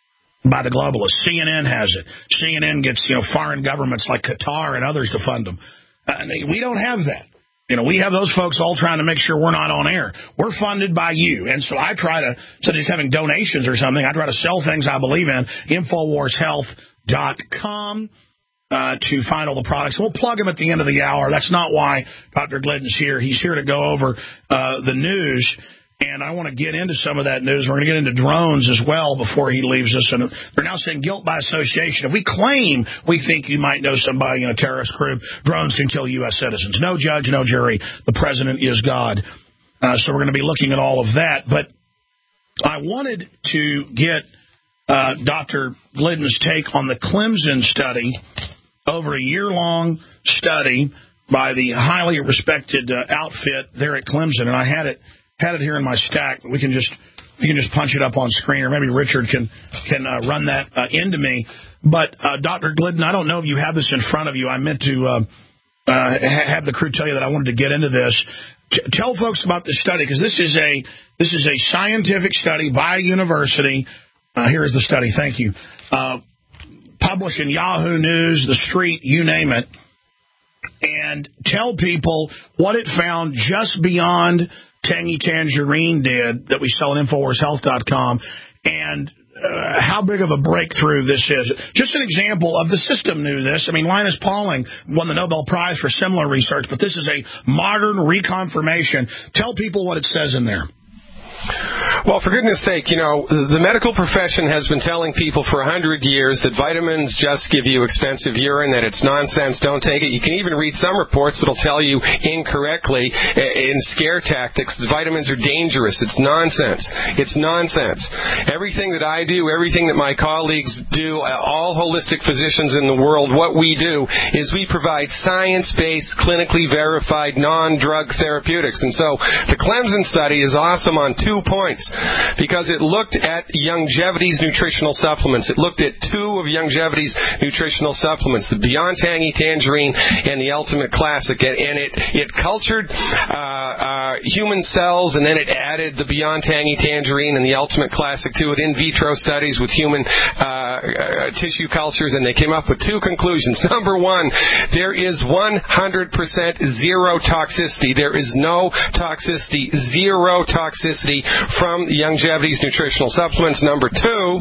by the globalists. C N N has it. C N N gets, you know, foreign governments like Qatar and others to fund them. Uh, we don't have that. You know, we have those folks all trying to make sure we're not on air. We're funded by you. And so I try to, instead of just having donations or something, I try to sell things I believe in. Infowars Health dot com uh, to find all the products. We'll plug them at the end of the hour. That's not why Doctor Glidden's here. He's here to go over uh, the news. And I want to get into some of that news. We're going to get into drones as well before he leaves us. And they're now saying guilt by association. If we claim we think you might know somebody in a terrorist group, drones can kill U S citizens. No judge, no jury. The president is God. Uh, so we're going to be looking at all of that. But I wanted to get uh, Doctor Glidden's take on the Clemson study, over a year-long study by the highly respected uh, outfit there at Clemson. And I had it. Had it here in my stack. We can just you can just punch it up on screen, or maybe Richard can can uh, run that uh, into me. But uh, Doctor Glidden, I don't know if you have this in front of you. I meant to uh, uh, have the crew tell you that I wanted to get into this. T- tell folks about this study, because this is a this is a scientific study by a university. Uh, here is the study. Thank you. Uh, published in Yahoo News, The Street, you name it. And tell people what it found just beyond Tangy Tangerine did that we sell at Infowars Health dot com, and uh, how big of a breakthrough this is. Just an example of the system knew this. I mean, Linus Pauling won the Nobel Prize for similar research, but this is a modern reconfirmation. Tell people what it says in there. Well, for goodness sake, you know, the medical profession has been telling people for a hundred years that vitamins just give you expensive urine, that it's nonsense, don't take it. You can even read some reports that'll tell you incorrectly in scare tactics that vitamins are dangerous. It's nonsense. It's nonsense. Everything that I do, everything that my colleagues do, all holistic physicians in the world, what we do is we provide science-based, clinically verified, non-drug therapeutics. And so the Clemson study is awesome on two points, because it looked at Longevity's nutritional supplements. It looked at two of Longevity's nutritional supplements, the Beyond Tangy Tangerine and the Ultimate Classic, and it it cultured uh, uh, human cells, and then it added the Beyond Tangy Tangerine and the Ultimate Classic to it in vitro studies with human uh, uh, tissue cultures, and they came up with two conclusions. Number one, there is one hundred percent zero toxicity. There is no toxicity, zero toxicity from from Youngevity's nutritional supplements. Number two,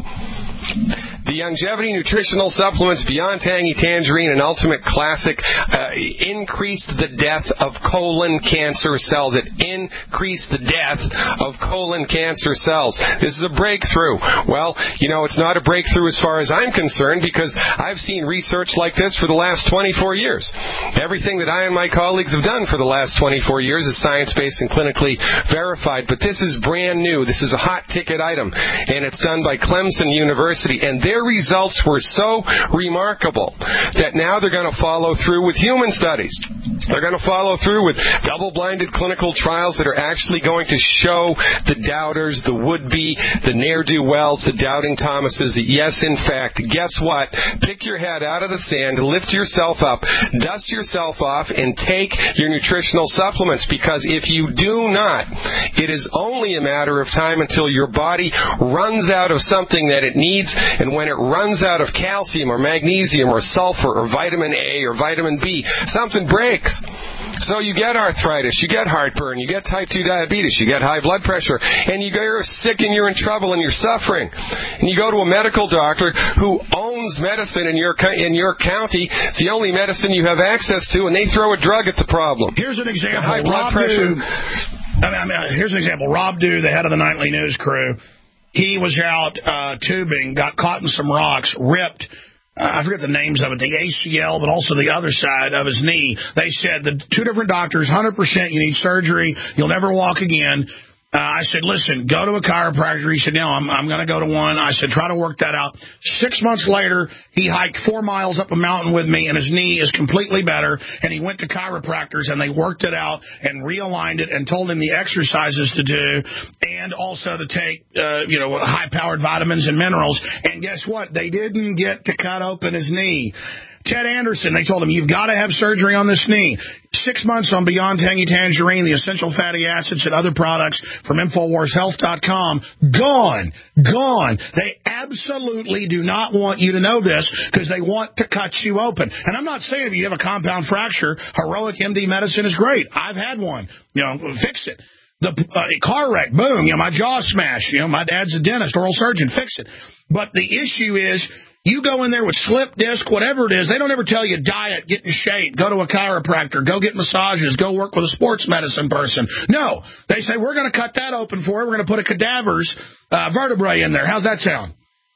the Youngevity nutritional supplements Beyond Tangy Tangerine and Ultimate Classic uh, increased the death of colon cancer cells. It increased the death of colon cancer cells. This is a breakthrough. Well, you know, it's not a breakthrough as far as I'm concerned, because I've seen research like this for the last twenty-four years. Everything that I and my colleagues have done for the last twenty-four years is science-based and clinically verified. But this is brand new. This is a hot ticket item, and it's done by Clemson University. And their results were so remarkable that now they're going to follow through with human studies. They're going to follow through with double-blinded clinical trials that are actually going to show the doubters, the would-be, the ne'er-do-wells, the doubting Thomases that, yes, in fact, guess what? Pick your head out of the sand, lift yourself up, dust yourself off, and take your nutritional supplements, because if you do not, it is only a matter of time until your body runs out of something that it needs. And when it runs out of calcium or magnesium or sulfur or vitamin A or vitamin B, something breaks. So you get arthritis, you get heartburn, you get type two diabetes, you get high blood pressure, and you're sick and you're in trouble and you're suffering. And you go to a medical doctor who owns medicine in your in your county. It's the only medicine you have access to, and they throw a drug at the problem. Here's an example. High blood Rob pressure. Dew, I mean, I mean, here's an example. Rob Dew, the head of the Nightly News crew, he was out uh, tubing, got caught in some rocks, ripped, uh, I forget the names of it, the A C L, but also the other side of his knee. They said the two different doctors, one hundred percent you need surgery, you'll never walk again. Uh, I said, listen, go to a chiropractor. He said, no, I'm, I'm going to go to one. I said, try to work that out. Six months later, he hiked four miles up a mountain with me, and his knee is completely better. And he went to chiropractors, and they worked it out and realigned it and told him the exercises to do and also to take, uh, you know, high-powered vitamins and minerals. And guess what? They didn't get to cut open his knee. Ted Anderson, they told him, you've got to have surgery on this knee. Six months on Beyond Tangy Tangerine, the essential fatty acids and other products from Infowars Health dot com. Gone. Gone. They absolutely do not want you to know this because they want to cut you open. And I'm not saying if you have a compound fracture, Heroic M D medicine is great. I've had one. You know, fix it. The uh, car wreck, boom, you know, my jaw smashed. You know, my dad's a dentist, oral surgeon, fix it. But the issue is, you go in there with slip disc, whatever it is, they don't ever tell you diet, get in shape, go to a chiropractor, go get massages, go work with a sports medicine person. No, they say, we're going to cut that open for you. We're going to put a cadaver's uh, vertebrae in there. How's that sound?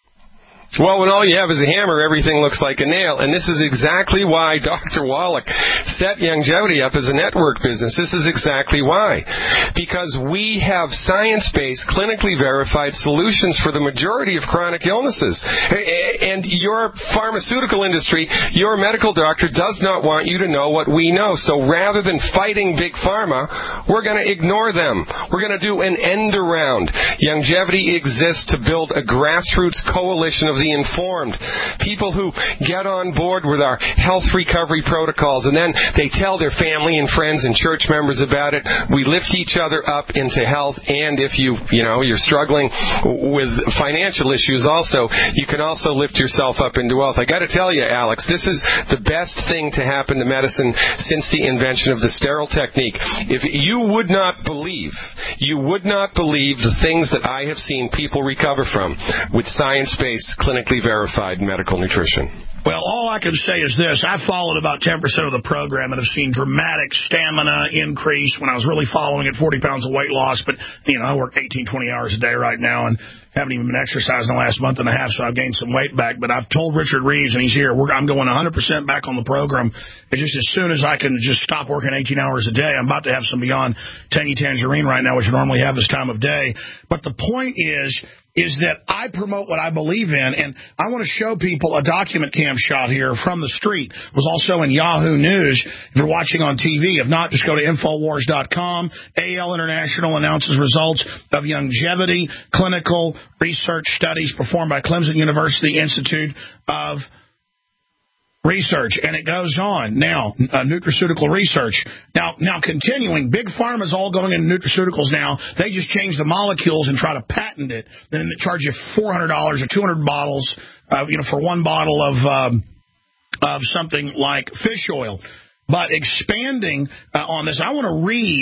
Well, when all you have is a hammer, everything looks like a nail. And this is exactly why Doctor Wallach set Youngevity up as a network business. This is exactly why. Because we have science-based, clinically verified solutions for the majority of chronic illnesses. And your pharmaceutical industry, your medical doctor does not want you to know what we know. So rather than fighting Big Pharma, we're going to ignore them. We're going to do an end around. Youngevity exists to build a grassroots coalition of the informed, people who get on board with our health recovery protocols, and then they tell their family and friends and church members about it. We lift each other up into health, and if you, you know, you're struggling with financial issues also, you can also lift yourself up into wealth. I got to tell you, Alex, this is the best thing to happen to medicine since the invention of the sterile technique. If you would not believe, you would not believe the things that I have seen people recover from with science-based, clinically verified medical nutrition. Well, all I can say is this. I followed about ten percent of the program and have seen dramatic stamina increase when I was really following it, forty pounds of weight loss. But, you know, I work eighteen, twenty hours a day right now and haven't even been exercising the last month and a half, so I've gained some weight back. But I've told Richard Reeves, and he's here, we're, I'm going one hundred percent back on the program. It's just as soon as I can just stop working eighteen hours a day, I'm about to have some Beyond Tangy Tangerine right now, which I normally have this time of day. But the point is, is that I promote what I believe in, and I want to show people a document cam shot here from the street. It was also in Yahoo News if you're watching on T V. If not, just go to Infowars dot com. A L International announces results of Youngevity clinical research studies performed by Clemson University Institute of Research, and it goes on. Now, uh, nutraceutical research. Now, now continuing, Big Pharma is all going into nutraceuticals now. They just change the molecules and try to patent it. Then they charge you four hundred dollars or two hundred bottles, uh, you know, for one bottle of um, of something like fish oil. But expanding uh, on this, I want to read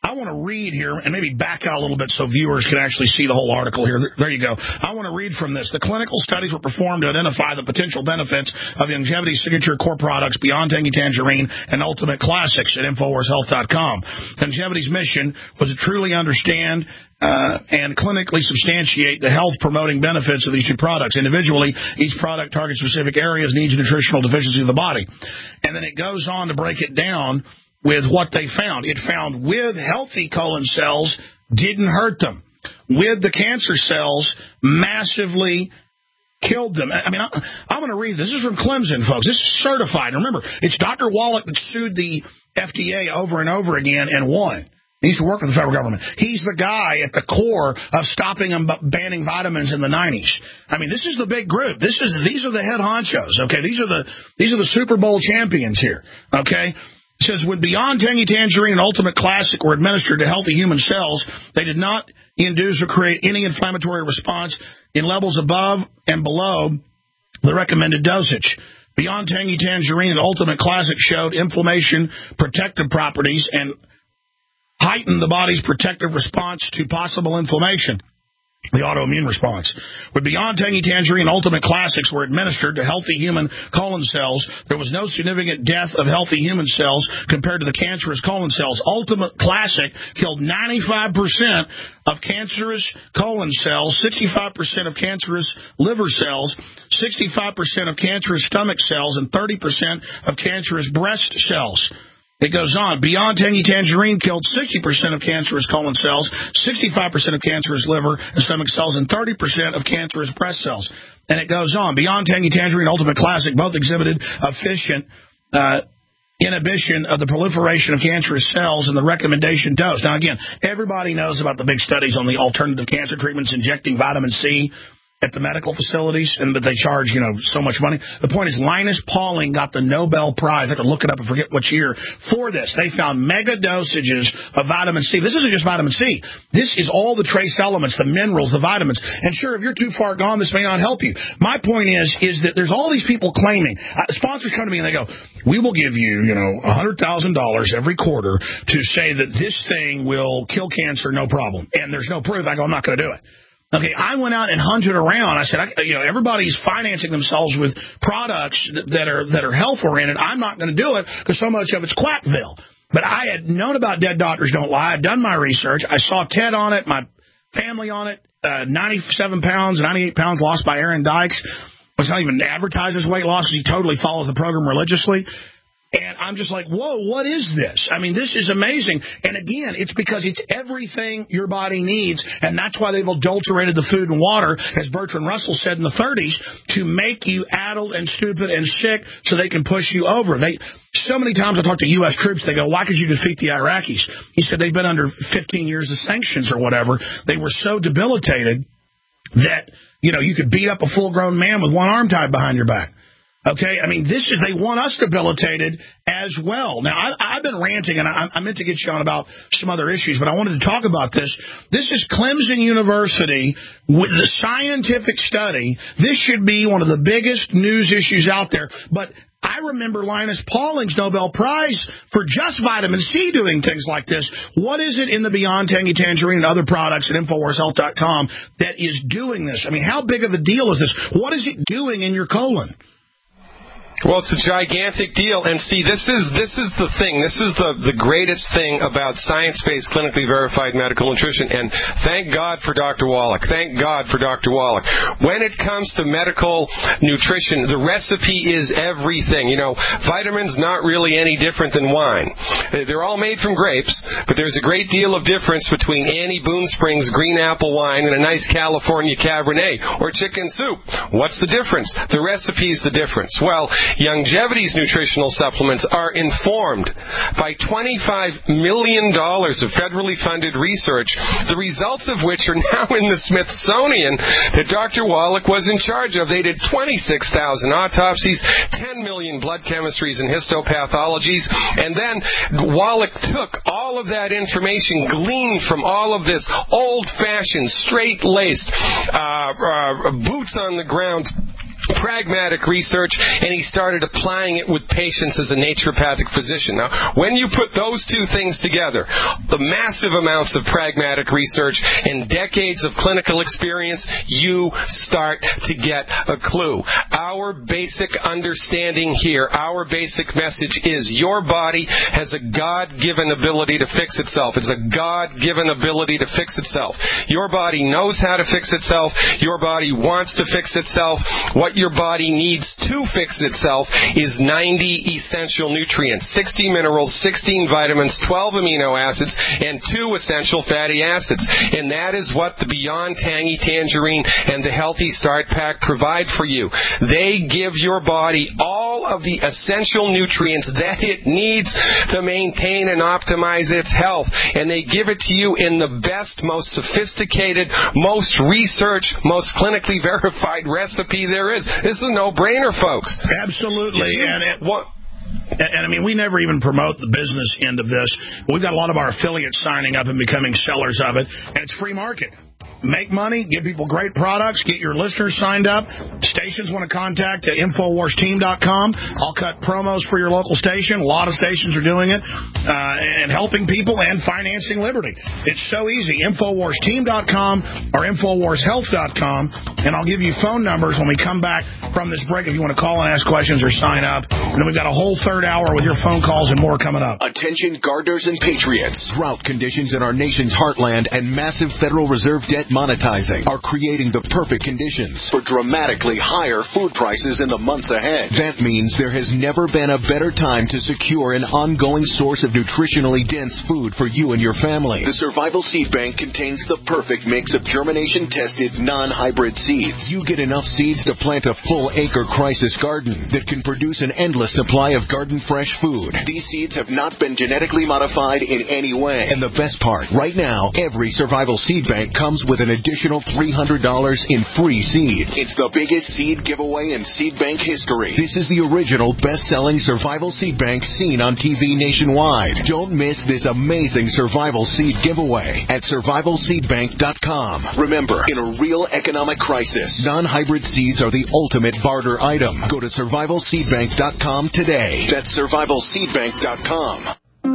I want to read here and maybe back out a little bit so viewers can actually see the whole article here. There you go. I want to read from this. The clinical studies were performed to identify the potential benefits of Youngevity's signature core products Beyond Tangy Tangerine and Ultimate Classics at Infowars Health dot com. Youngevity's mission was to truly understand uh, and clinically substantiate the health-promoting benefits of these two products. Individually, each product targets specific areas, needs, and nutritional deficiencies of the body. And then it goes on to break it down with what they found. It found with healthy colon cells, didn't hurt them. With the cancer cells, massively killed them. I mean, I, I'm going to read this. This is from Clemson, folks. This is certified. And remember, it's Doctor Wallach that sued the F D A over and over again and won. He used to work for the federal government. He's the guy at the core of stopping them banning vitamins in the nineties. I mean, this is the big group. This is These are the head honchos, okay? These are the These are the Super Bowl champions here, okay? It says, when Beyond Tangy Tangerine and Ultimate Classic were administered to healthy human cells, they did not induce or create any inflammatory response in levels above and below the recommended dosage. Beyond Tangy Tangerine and Ultimate Classic showed inflammation protective properties and heightened the body's protective response to possible inflammation, the autoimmune response. With Beyond Tangy Tangerine and Ultimate Classics were administered to healthy human colon cells, there was no significant death of healthy human cells compared to the cancerous colon cells. Ultimate Classic killed ninety-five percent of cancerous colon cells, sixty-five percent of cancerous liver cells, sixty-five percent of cancerous stomach cells, and thirty percent of cancerous breast cells. It goes on. Beyond Tangy Tangerine killed sixty percent of cancerous colon cells, sixty-five percent of cancerous liver and stomach cells, and thirty percent of cancerous breast cells. And it goes on. Beyond Tangy Tangerine and Ultimate Classic both exhibited efficient uh, inhibition of the proliferation of cancerous cells in the recommendation dose. Now, again, everybody knows about the big studies on the alternative cancer treatments, injecting vitamin C at the medical facilities, and that they charge, you know, so much money. The point is, Linus Pauling got the Nobel Prize. I have to look it up and forget which year for this. They found mega dosages of vitamin C. This isn't just vitamin C. This is all the trace elements, the minerals, the vitamins. And sure, if you're too far gone, this may not help you. My point is, is that there's all these people claiming. Uh, sponsors come to me and they go, we will give you, you know, one hundred thousand dollars every quarter to say that this thing will kill cancer, no problem. And there's no proof. I go, I'm not going to do it. Okay, I went out and hunted around. I said, I, you know, everybody's financing themselves with products that, that are that are health-oriented. I'm not going to do it because so much of it's Quackville. But I had known about Dead Doctors Don't Lie. I'd done my research. I saw Ted on it, my family on it, uh, ninety-seven pounds, ninety-eight pounds lost by Aaron Dykes. It's not even advertised as weight loss because he totally follows the program religiously. And I'm just like, whoa, what is this? I mean, this is amazing. And again, it's because it's everything your body needs. And that's why they've adulterated the food and water, as Bertrand Russell said in the thirties, to make you addled and stupid and sick so they can push you over. They So many times I talk to U S troops, they go, why could you defeat the Iraqis? He said they've been under fifteen years of sanctions or whatever. They were so debilitated that, you know, you could beat up a full-grown man with one arm tied behind your back. Okay, I mean, this is, they want us debilitated as well. Now, I, I've been ranting, and I, I meant to get you on about some other issues, but I wanted to talk about this. This is Clemson University with the scientific study. This should be one of the biggest news issues out there, but I remember Linus Pauling's Nobel Prize for just vitamin C doing things like this. What is it in the Beyond Tangy Tangerine and other products at Infowars Health dot com that is doing this? I mean, how big of a deal is this? What is it doing in your colon? Well, it's a gigantic deal, and see, this is this is the thing. This is the, the greatest thing about science-based, clinically verified medical nutrition, and thank God for Doctor Wallach. Thank God for Doctor Wallach. When it comes to medical nutrition, the recipe is everything. You know, vitamins not really any different than wine. They're all made from grapes, but there's a great deal of difference between Annie Boone Springs green apple wine and a nice California Cabernet or chicken soup. What's the difference? The recipe's the difference. Well, Youngevity's nutritional supplements are informed by twenty-five million dollars of federally funded research, the results of which are now in the Smithsonian that Doctor Wallach was in charge of. They did twenty-six thousand autopsies, ten million blood chemistries and histopathologies, and then Wallach took all of that information gleaned from all of this old-fashioned, straight-laced, uh, uh, boots on the ground pragmatic research, and he started applying it with patients as a naturopathic physician. Now, when you put those two things together, the massive amounts of pragmatic research and decades of clinical experience, you start to get a clue. Our basic understanding here, our basic message is your body has a God-given ability to fix itself. It's a God-given ability to fix itself. Your body knows how to fix itself. Your body wants to fix itself. What your body needs to fix itself is ninety essential nutrients, sixty minerals, sixteen vitamins, twelve amino acids, and two essential fatty acids. And that is what the Beyond Tangy Tangerine and the Healthy Start Pack provide for you. They give your body all of the essential nutrients that it needs to maintain and optimize its health. And they give it to you in the best, most sophisticated, most researched, most clinically verified recipe there is. This is a no-brainer, folks. Absolutely. And it, what? And, I mean, we never even promote the business end of this. We've got a lot of our affiliates signing up and becoming sellers of it, and it's free market. Make money, give people great products, get your listeners signed up. Stations want to contact uh, Infowars Team dot com. I'll cut promos for your local station. A lot of stations are doing it, uh, and helping people and financing liberty. It's so easy. Infowars Team dot com or Infowars Health dot com, and I'll give you phone numbers when we come back from this break if you want to call and ask questions or sign up. And then we've got a whole third hour with your phone calls and more coming up. Attention gardeners and patriots. Drought conditions in our nation's heartland and massive Federal Reserve debt monetizing are creating the perfect conditions for dramatically higher food prices in the months ahead. That means there has never been a better time to secure an ongoing source of nutritionally dense food for you and your family. The Survival Seed Bank contains the perfect mix of germination-tested, non-hybrid seeds. You get enough seeds to plant a full-acre crisis garden that can produce an endless supply of garden-fresh food. These seeds have not been genetically modified in any way. And the best part, right now, every Survival Seed Bank comes with an additional three hundred dollars in free seeds. It's the biggest seed giveaway in seed bank history. This is the original best-selling Survival Seed Bank seen on T V nationwide. Don't miss this amazing Survival Seed giveaway at survival seed bank dot com. Remember, in a real economic crisis, non-hybrid seeds are the ultimate barter item. Go to survival seed bank dot com today. That's survival seed bank dot com.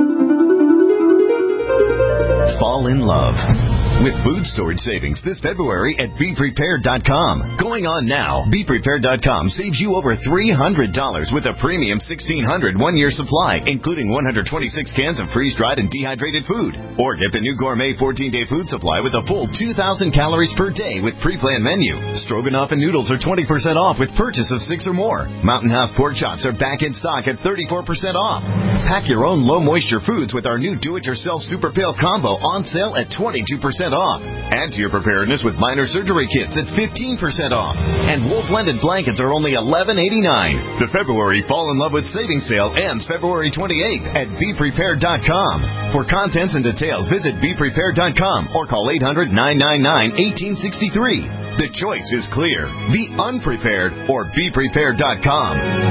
Fall in love with food storage savings this February at be prepared dot com. Going on now, be prepared dot com saves you over three hundred dollars with a premium sixteen hundred one-year supply, including one hundred twenty-six cans of freeze-dried and dehydrated food. Or get the new gourmet fourteen-day food supply with a full two thousand calories per day with pre-planned menu. Stroganoff and noodles are twenty percent off with purchase of six or more. Mountain House pork chops are back in stock at thirty-four percent off. Pack your own low-moisture foods with our new do-it-yourself Super Pill Combo on sale at twenty-two percent off. Add to your preparedness with minor surgery kits at fifteen percent off. And wool blended blankets are only eleven eighty-nine. The February Fall in Love with Savings Sale ends February twenty-eighth at be prepared dot com. For contents and details, visit be prepared dot com or call eight hundred nine nine nine one eight six three. The choice is clear. Be unprepared or be prepared dot com.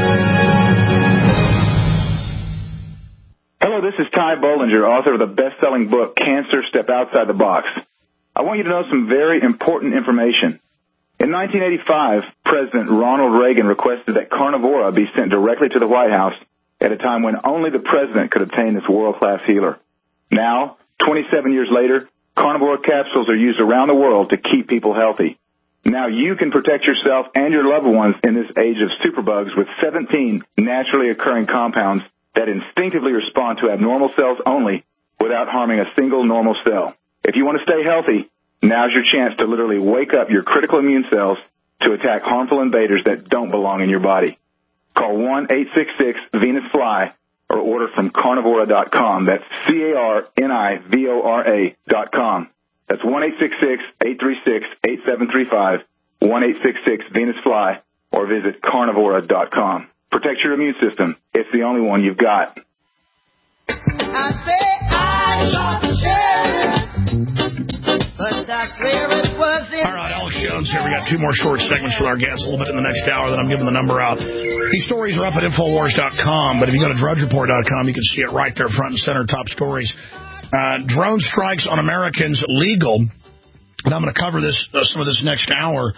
Hello, this is Ty Bollinger, author of the best-selling book, Cancer, Step Outside the Box. I want you to know some very important information. In nineteen eighty-five, President Ronald Reagan requested that Carnivora be sent directly to the White House at a time when only the president could obtain this world-class healer. Now, twenty-seven years later, Carnivora capsules are used around the world to keep people healthy. Now you can protect yourself and your loved ones in this age of superbugs with seventeen naturally occurring compounds that instinctively respond to abnormal cells only without harming a single normal cell. If you want to stay healthy, now's your chance to literally wake up your critical immune cells to attack harmful invaders that don't belong in your body. Call one eight six six Venus Fly or order from carnivora dot com. That's C A R N I V O R A dot com. That's one eight six six eight three six eight seven three five, one eight six six Venus Fly, or visit carnivora dot com. Protect your immune system. It's the only one you've got. I say I shot the sheriff, but I swear it was in... All right, Alex Jones here. We got two more short segments with our guests a little bit in the next hour, then I'm giving the number out. These stories are up at Infowars dot com, but if you go to drudge report dot com, you can see it right there, front and center, top stories. Uh, drone strikes on Americans legal, and I'm going to cover this uh, some of this next hour.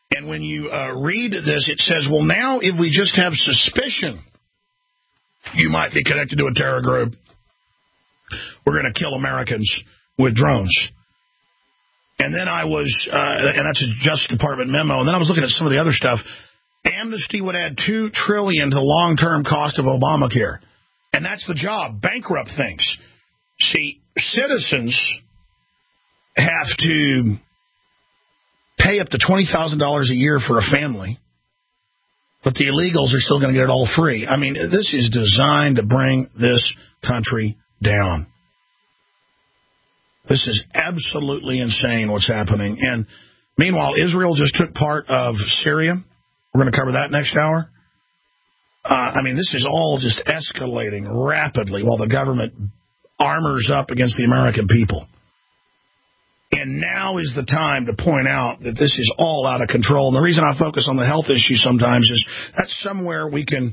And when you uh, read this, it says, well, now if we just have suspicion you might be connected to a terror group, we're going to kill Americans with drones. And then I was, uh, and that's a Justice Department memo, and then I was looking at some of the other stuff. Amnesty would add two trillion dollars to long-term cost of Obamacare. And that's the job, bankrupt things. See, citizens have to pay up to twenty thousand dollars a year for a family, but the illegals are still going to get it all free. I mean, this is designed to bring this country down. This is absolutely insane what's happening. And meanwhile, Israel just took part of Syria. We're going to cover that next hour. Uh, I mean, this is all just escalating rapidly while the government armors up against the American people. And now is the time to point out that this is all out of control. And the reason I focus on the health issue sometimes is that's somewhere we can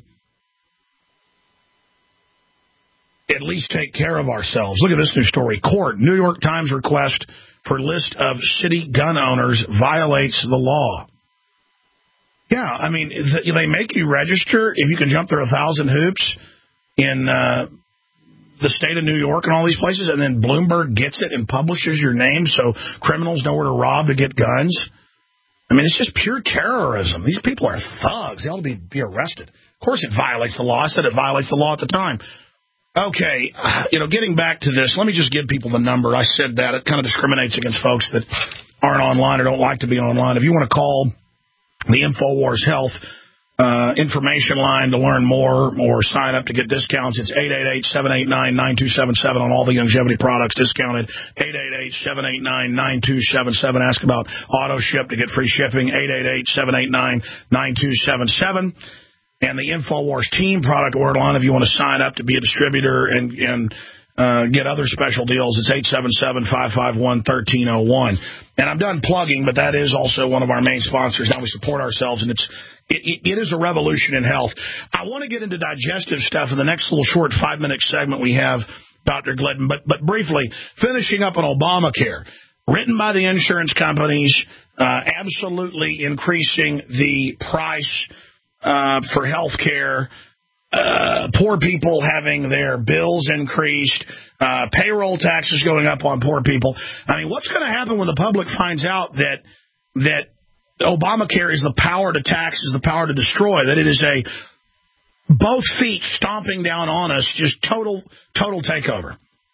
at least take care of ourselves. Look at this new story. Court, New York Times request for list of city gun owners violates the law. Yeah, I mean, they make you register if you can jump through a thousand hoops in uh, the state of New York and all these places, and then Bloomberg gets it and publishes your name so criminals know where to rob to get guns. I mean, it's just pure terrorism. These people are thugs. They ought to be, be arrested. Of course it violates the law. I said it violates the law at the time. Okay, you know, getting back to this, let me just give people the number. I said that. It kind of discriminates against folks that aren't online or don't like to be online. If you want to call the InfoWars Health uh, information line to learn more or sign up to get discounts, it's eight eight eight, seven eight nine, nine two seven seven on all the longevity products discounted. eight eight eight, seven eight nine, nine two seven seven. Ask about auto ship to get free shipping. eight eight eight, seven eight nine, nine two seven seven. And the InfoWars team product order line, if you want to sign up to be a distributor and, and uh, get other special deals, it's eight seven seven, five five one, one three zero one. And I'm done plugging, but that is also one of our main sponsors. Now we support ourselves, and it's it, it is a revolution in health. I want to get into digestive stuff in the next little short five-minute segment we have, Doctor Glidden. But, but briefly, finishing up on Obamacare, written by the insurance companies, uh, absolutely increasing the price Uh, for health care, uh, poor people having their bills increased, uh, payroll taxes going up on poor people. I mean, what's going to happen when the public finds out that that Obamacare is the power to tax, is the power to destroy, that it is a both feet stomping down on us, just total, total takeover?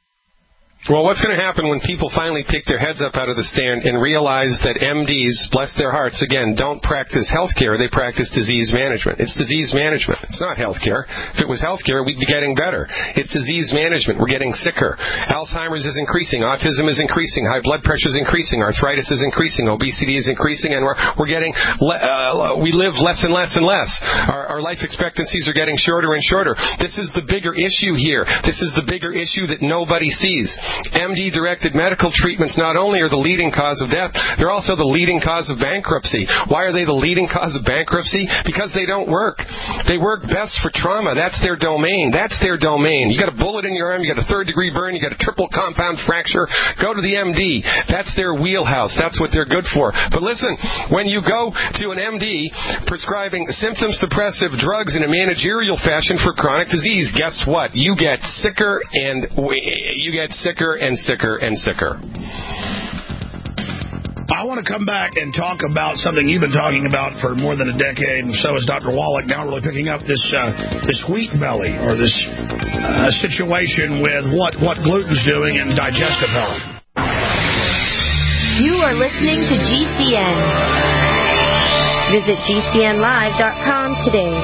Well, what's going to happen when people finally pick their heads up out of the sand and realize that M Ds, bless their hearts, again, don't practice health care, they practice disease management. It's disease management. It's not health care. If it was health care, we'd be getting better. It's disease management. We're getting sicker. Alzheimer's is increasing. Autism is increasing. High blood pressure is increasing. Arthritis is increasing. Obesity is increasing. And we're, we're getting, le- uh, we live less and less and less. Our, our life expectancies are getting shorter and shorter. This is the bigger issue here. This is the bigger issue that nobody sees. M D-directed medical treatments not only are the leading cause of death, they're also the leading cause of bankruptcy. Why are they the leading cause of bankruptcy? Because they don't work. They work best for trauma. That's their domain. That's their domain. You got a bullet in your arm, you got a third-degree burn, you got a triple compound fracture, go to the M D. That's their wheelhouse. That's what they're good for. But listen, when you go to an M D prescribing symptom-suppressive drugs in a managerial fashion for chronic disease, guess what? You get sicker and you get sicker and sicker and sicker. I want to come back and talk about something you've been talking about for more than a decade, and so is Doctor Wallach, now really picking up this uh, this wheat belly, or this uh, situation with what, what gluten's doing in digestive health. You are listening to G C N. Visit G C N live dot com today.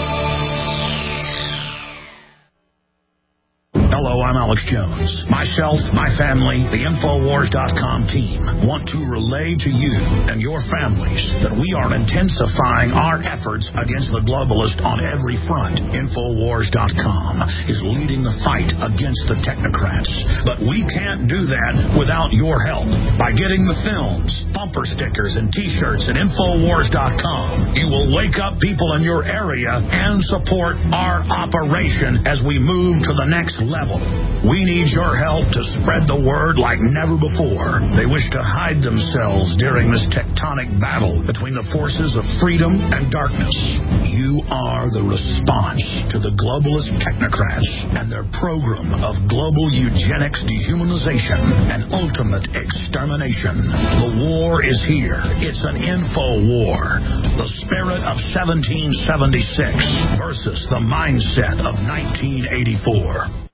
Hello, I'm Alex Jones. Myself, my family, the InfoWars dot com team want to relay to you and your families that we are intensifying our efforts against the globalist on every front. InfoWars dot com is leading the fight against the technocrats. But we can't do that without your help. By getting the films, bumper stickers, and T-shirts at InfoWars dot com, you will wake up people in your area and support our operation as we move to the next level. now. We need your help to spread the word like never before. They wish to hide themselves during this tectonic battle between the forces of freedom and darkness. You are the response to the globalist technocrats and their program of global eugenics, dehumanization, and ultimate extermination. The war is here. It's an info war. The spirit of seventeen seventy-six versus the mindset of nineteen eighty-four.